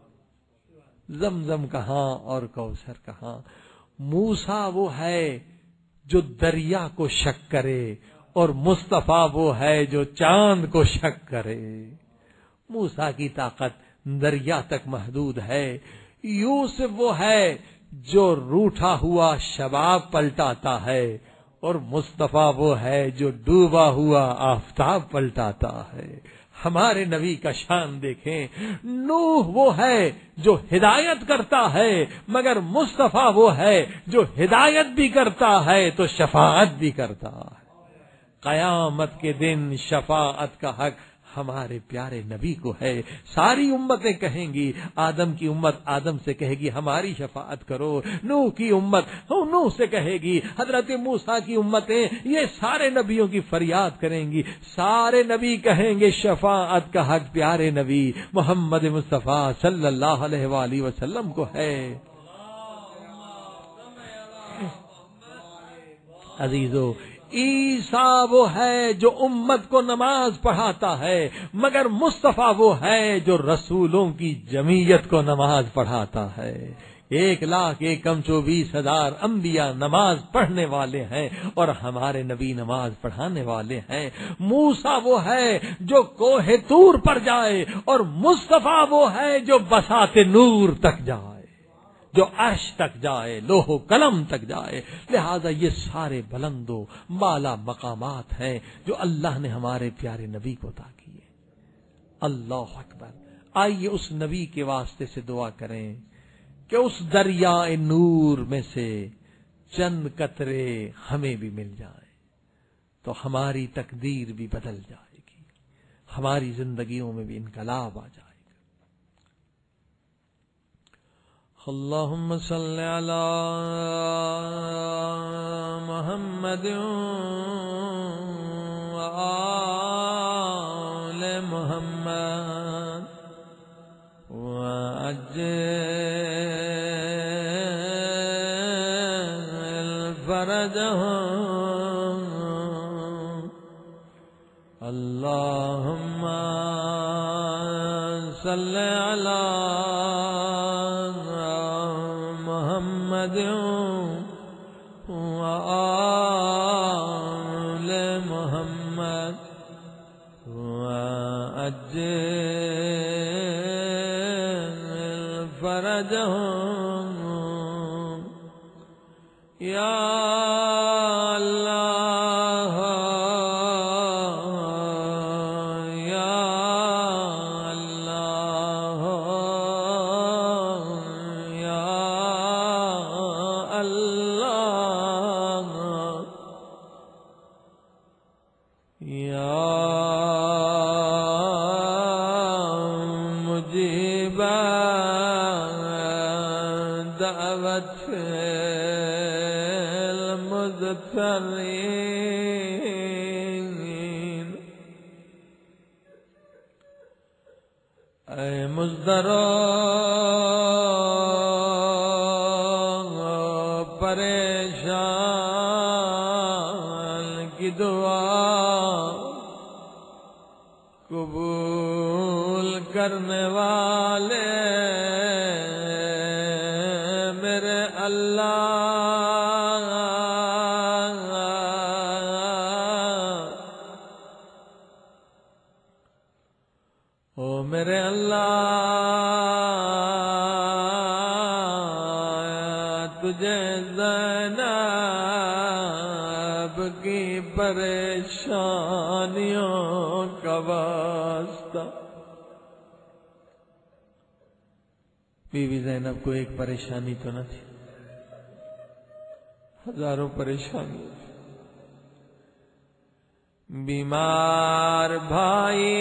زمزم کہاں اور کوثر کہاں. موسیٰ وہ ہے جو دریا کو شق کرے، اور مصطفیٰ وہ ہے جو چاند کو شق کرے. موسیٰ کی طاقت دریا تک محدود ہے. یوسف وہ ہے جو روٹھا ہوا شباب پلٹاتا ہے، اور مصطفیٰ وہ ہے جو ڈوبا ہوا آفتاب پلٹاتا ہے. ہمارے نبی کا شان دیکھیں. نوح وہ ہے جو ہدایت کرتا ہے، مگر مصطفیٰ وہ ہے جو ہدایت بھی کرتا ہے تو شفاعت بھی کرتا ہے. قیامت کے دن شفاعت کا حق ہمارے پیارے نبی کو ہے. ساری امتیں کہیں گی، آدم کی امت آدم سے کہے گی ہماری شفاعت کرو، نوح کی امت نوح سے کہے گی، حضرت موسیٰ کی امتیں یہ سارے نبیوں کی فریاد کریں گی. سارے نبی کہیں گے شفاعت کا حق پیارے نبی محمد مصطفیٰ صلی اللہ علیہ وآلہ وسلم کو ہے. عزیزو، عیسیٰ وہ ہے جو امت کو نماز پڑھاتا ہے، مگر مصطفیٰ وہ ہے جو رسولوں کی جمعیت کو نماز پڑھاتا ہے. 1,24,000 انبیاء نماز پڑھنے والے ہیں اور ہمارے نبی نماز پڑھانے والے ہیں. موسیٰ وہ ہے جو کوہ طور پر جائے، اور مصطفیٰ وہ ہے جو بساط نور تک جائے، جو عرش تک جائے، لوح و قلم تک جائے. لہذا یہ سارے بلند و بالا مقامات ہیں جو اللہ نے ہمارے پیارے نبی کو عطا کیے. اللہ اکبر. آئیے اس نبی کے واسطے سے دعا کریں کہ اس دریائے نور میں سے چند قطرے ہمیں بھی مل جائیں تو ہماری تقدیر بھی بدل جائے گی، ہماری زندگیوں میں بھی انقلاب آ جائے. اللہم صلی علی محمد و آل محمد وعجل فرجهم. اللہم صلی علی محمد وآل محمد وعجل فرجهم. یا المزترین اے مزدرو پریشان کی دعا قبول کرنے والے میرے اللہ، او میرے اللہ، تجھے زینب کی پریشانیوں کا واسطہ۔ بی بی زینب کو ایک پریشانی تو نہ تھی، ہزاروں پریشانی۔ بیمار بھائی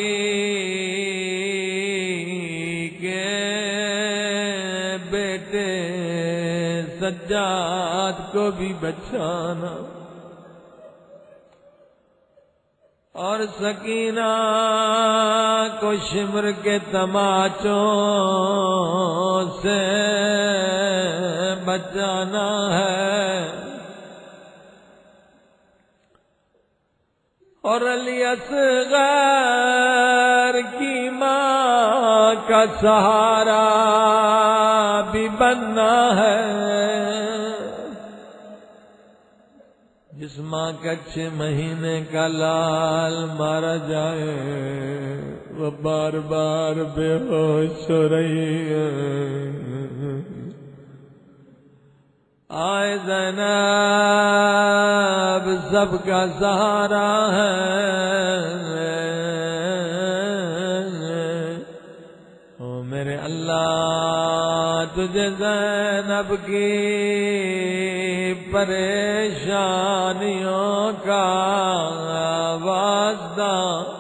کے بیٹے سجاد کو بھی بچانا، اور سکینہ کو شمر کے تماچوں سے بچانا ہے، اور علی اصغر کی ماں کا سہارا بھی بننا ہے، جس ماں کا 6 مہینے کا لال مارا جائے وہ بار بار بے ہوش ہو رہی ہے۔ آئے زینب سب کا سہارا ہے، او میرے اللہ، تجھے زینب کی پریشانیوں کا واسطہ،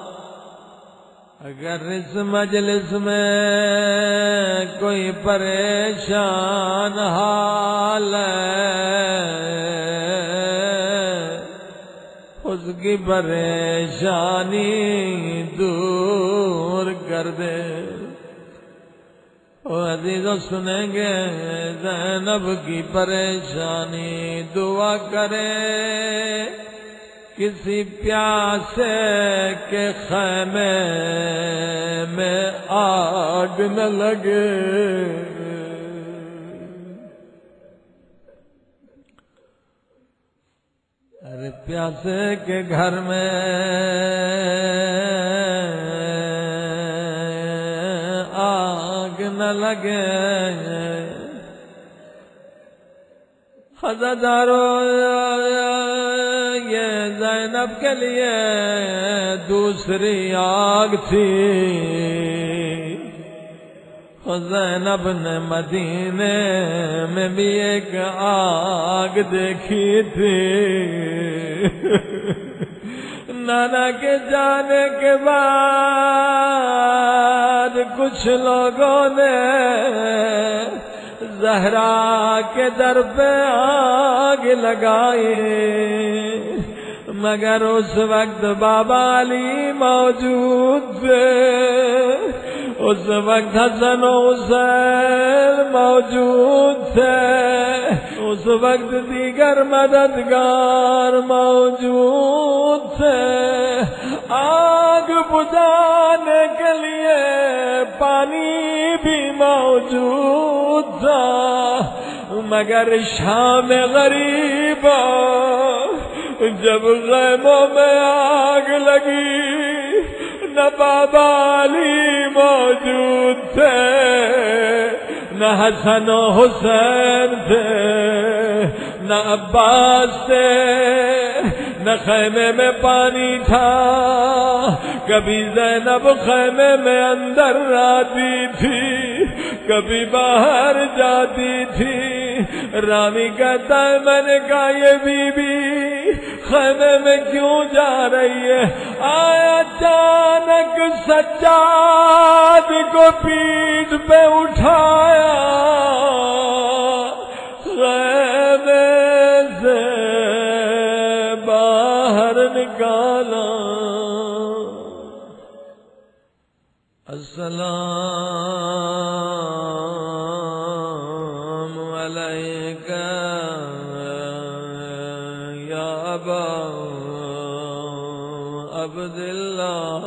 اگر اس مجلس میں کوئی پریشان حال ہے، اس کی پریشانی دور کر دے۔ او عزیزو سنیں گے زینب کی پریشانی، دعا کرے کسی پیاسے کے خیمے میں آگ نہ لگے، ارے پیاسے کے گھر میں آگ نہ لگے۔ خزادارو، یہ زینب کے لیے دوسری آگ تھی۔ زینب نے مدینے میں بھی ایک آگ دیکھی تھی، نانا کے جانے کے بعد کچھ لوگوں نے زہرا کے در پہ آگ لگائی، مگر اس وقت بابا علی موجود تھے، اس وقت حسن و حسین موجود تھے، اس وقت دیگر مددگار موجود تھے، آگ بجھانے کے لیے پانی بھی موجود تھا، مگر شام غریب جب خیموں میں آگ لگی، نہ بابا علی موجود تھے، نہ حسن و حسین تھے، نہ عباس تھے، نہ خیمے میں پانی تھا۔ کبھی زینب خیمے میں اندر آتی تھی، کبھی باہر جاتی تھی۔ راوی کہتا ہے میں نے کہا یہ بی بی خیمے میں کیوں جا رہی ہے؟ آیا اچانک سجاد کو پیٹھ پہ اٹھایا، خیمے سے گالا السلام علیک یا ابا عبداللہ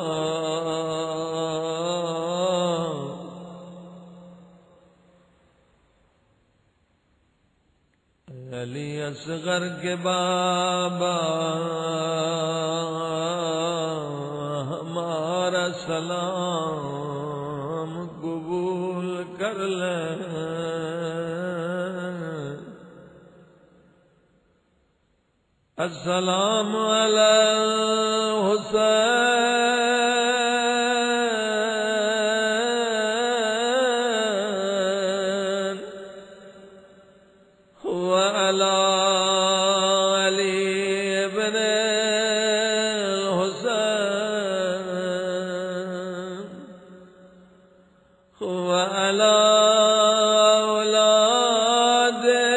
علی اصغر کے بابا ہمارا سلام قبول کر لیں السلام علی الحسین وعلی علی ابن الحسین وعلی اولاد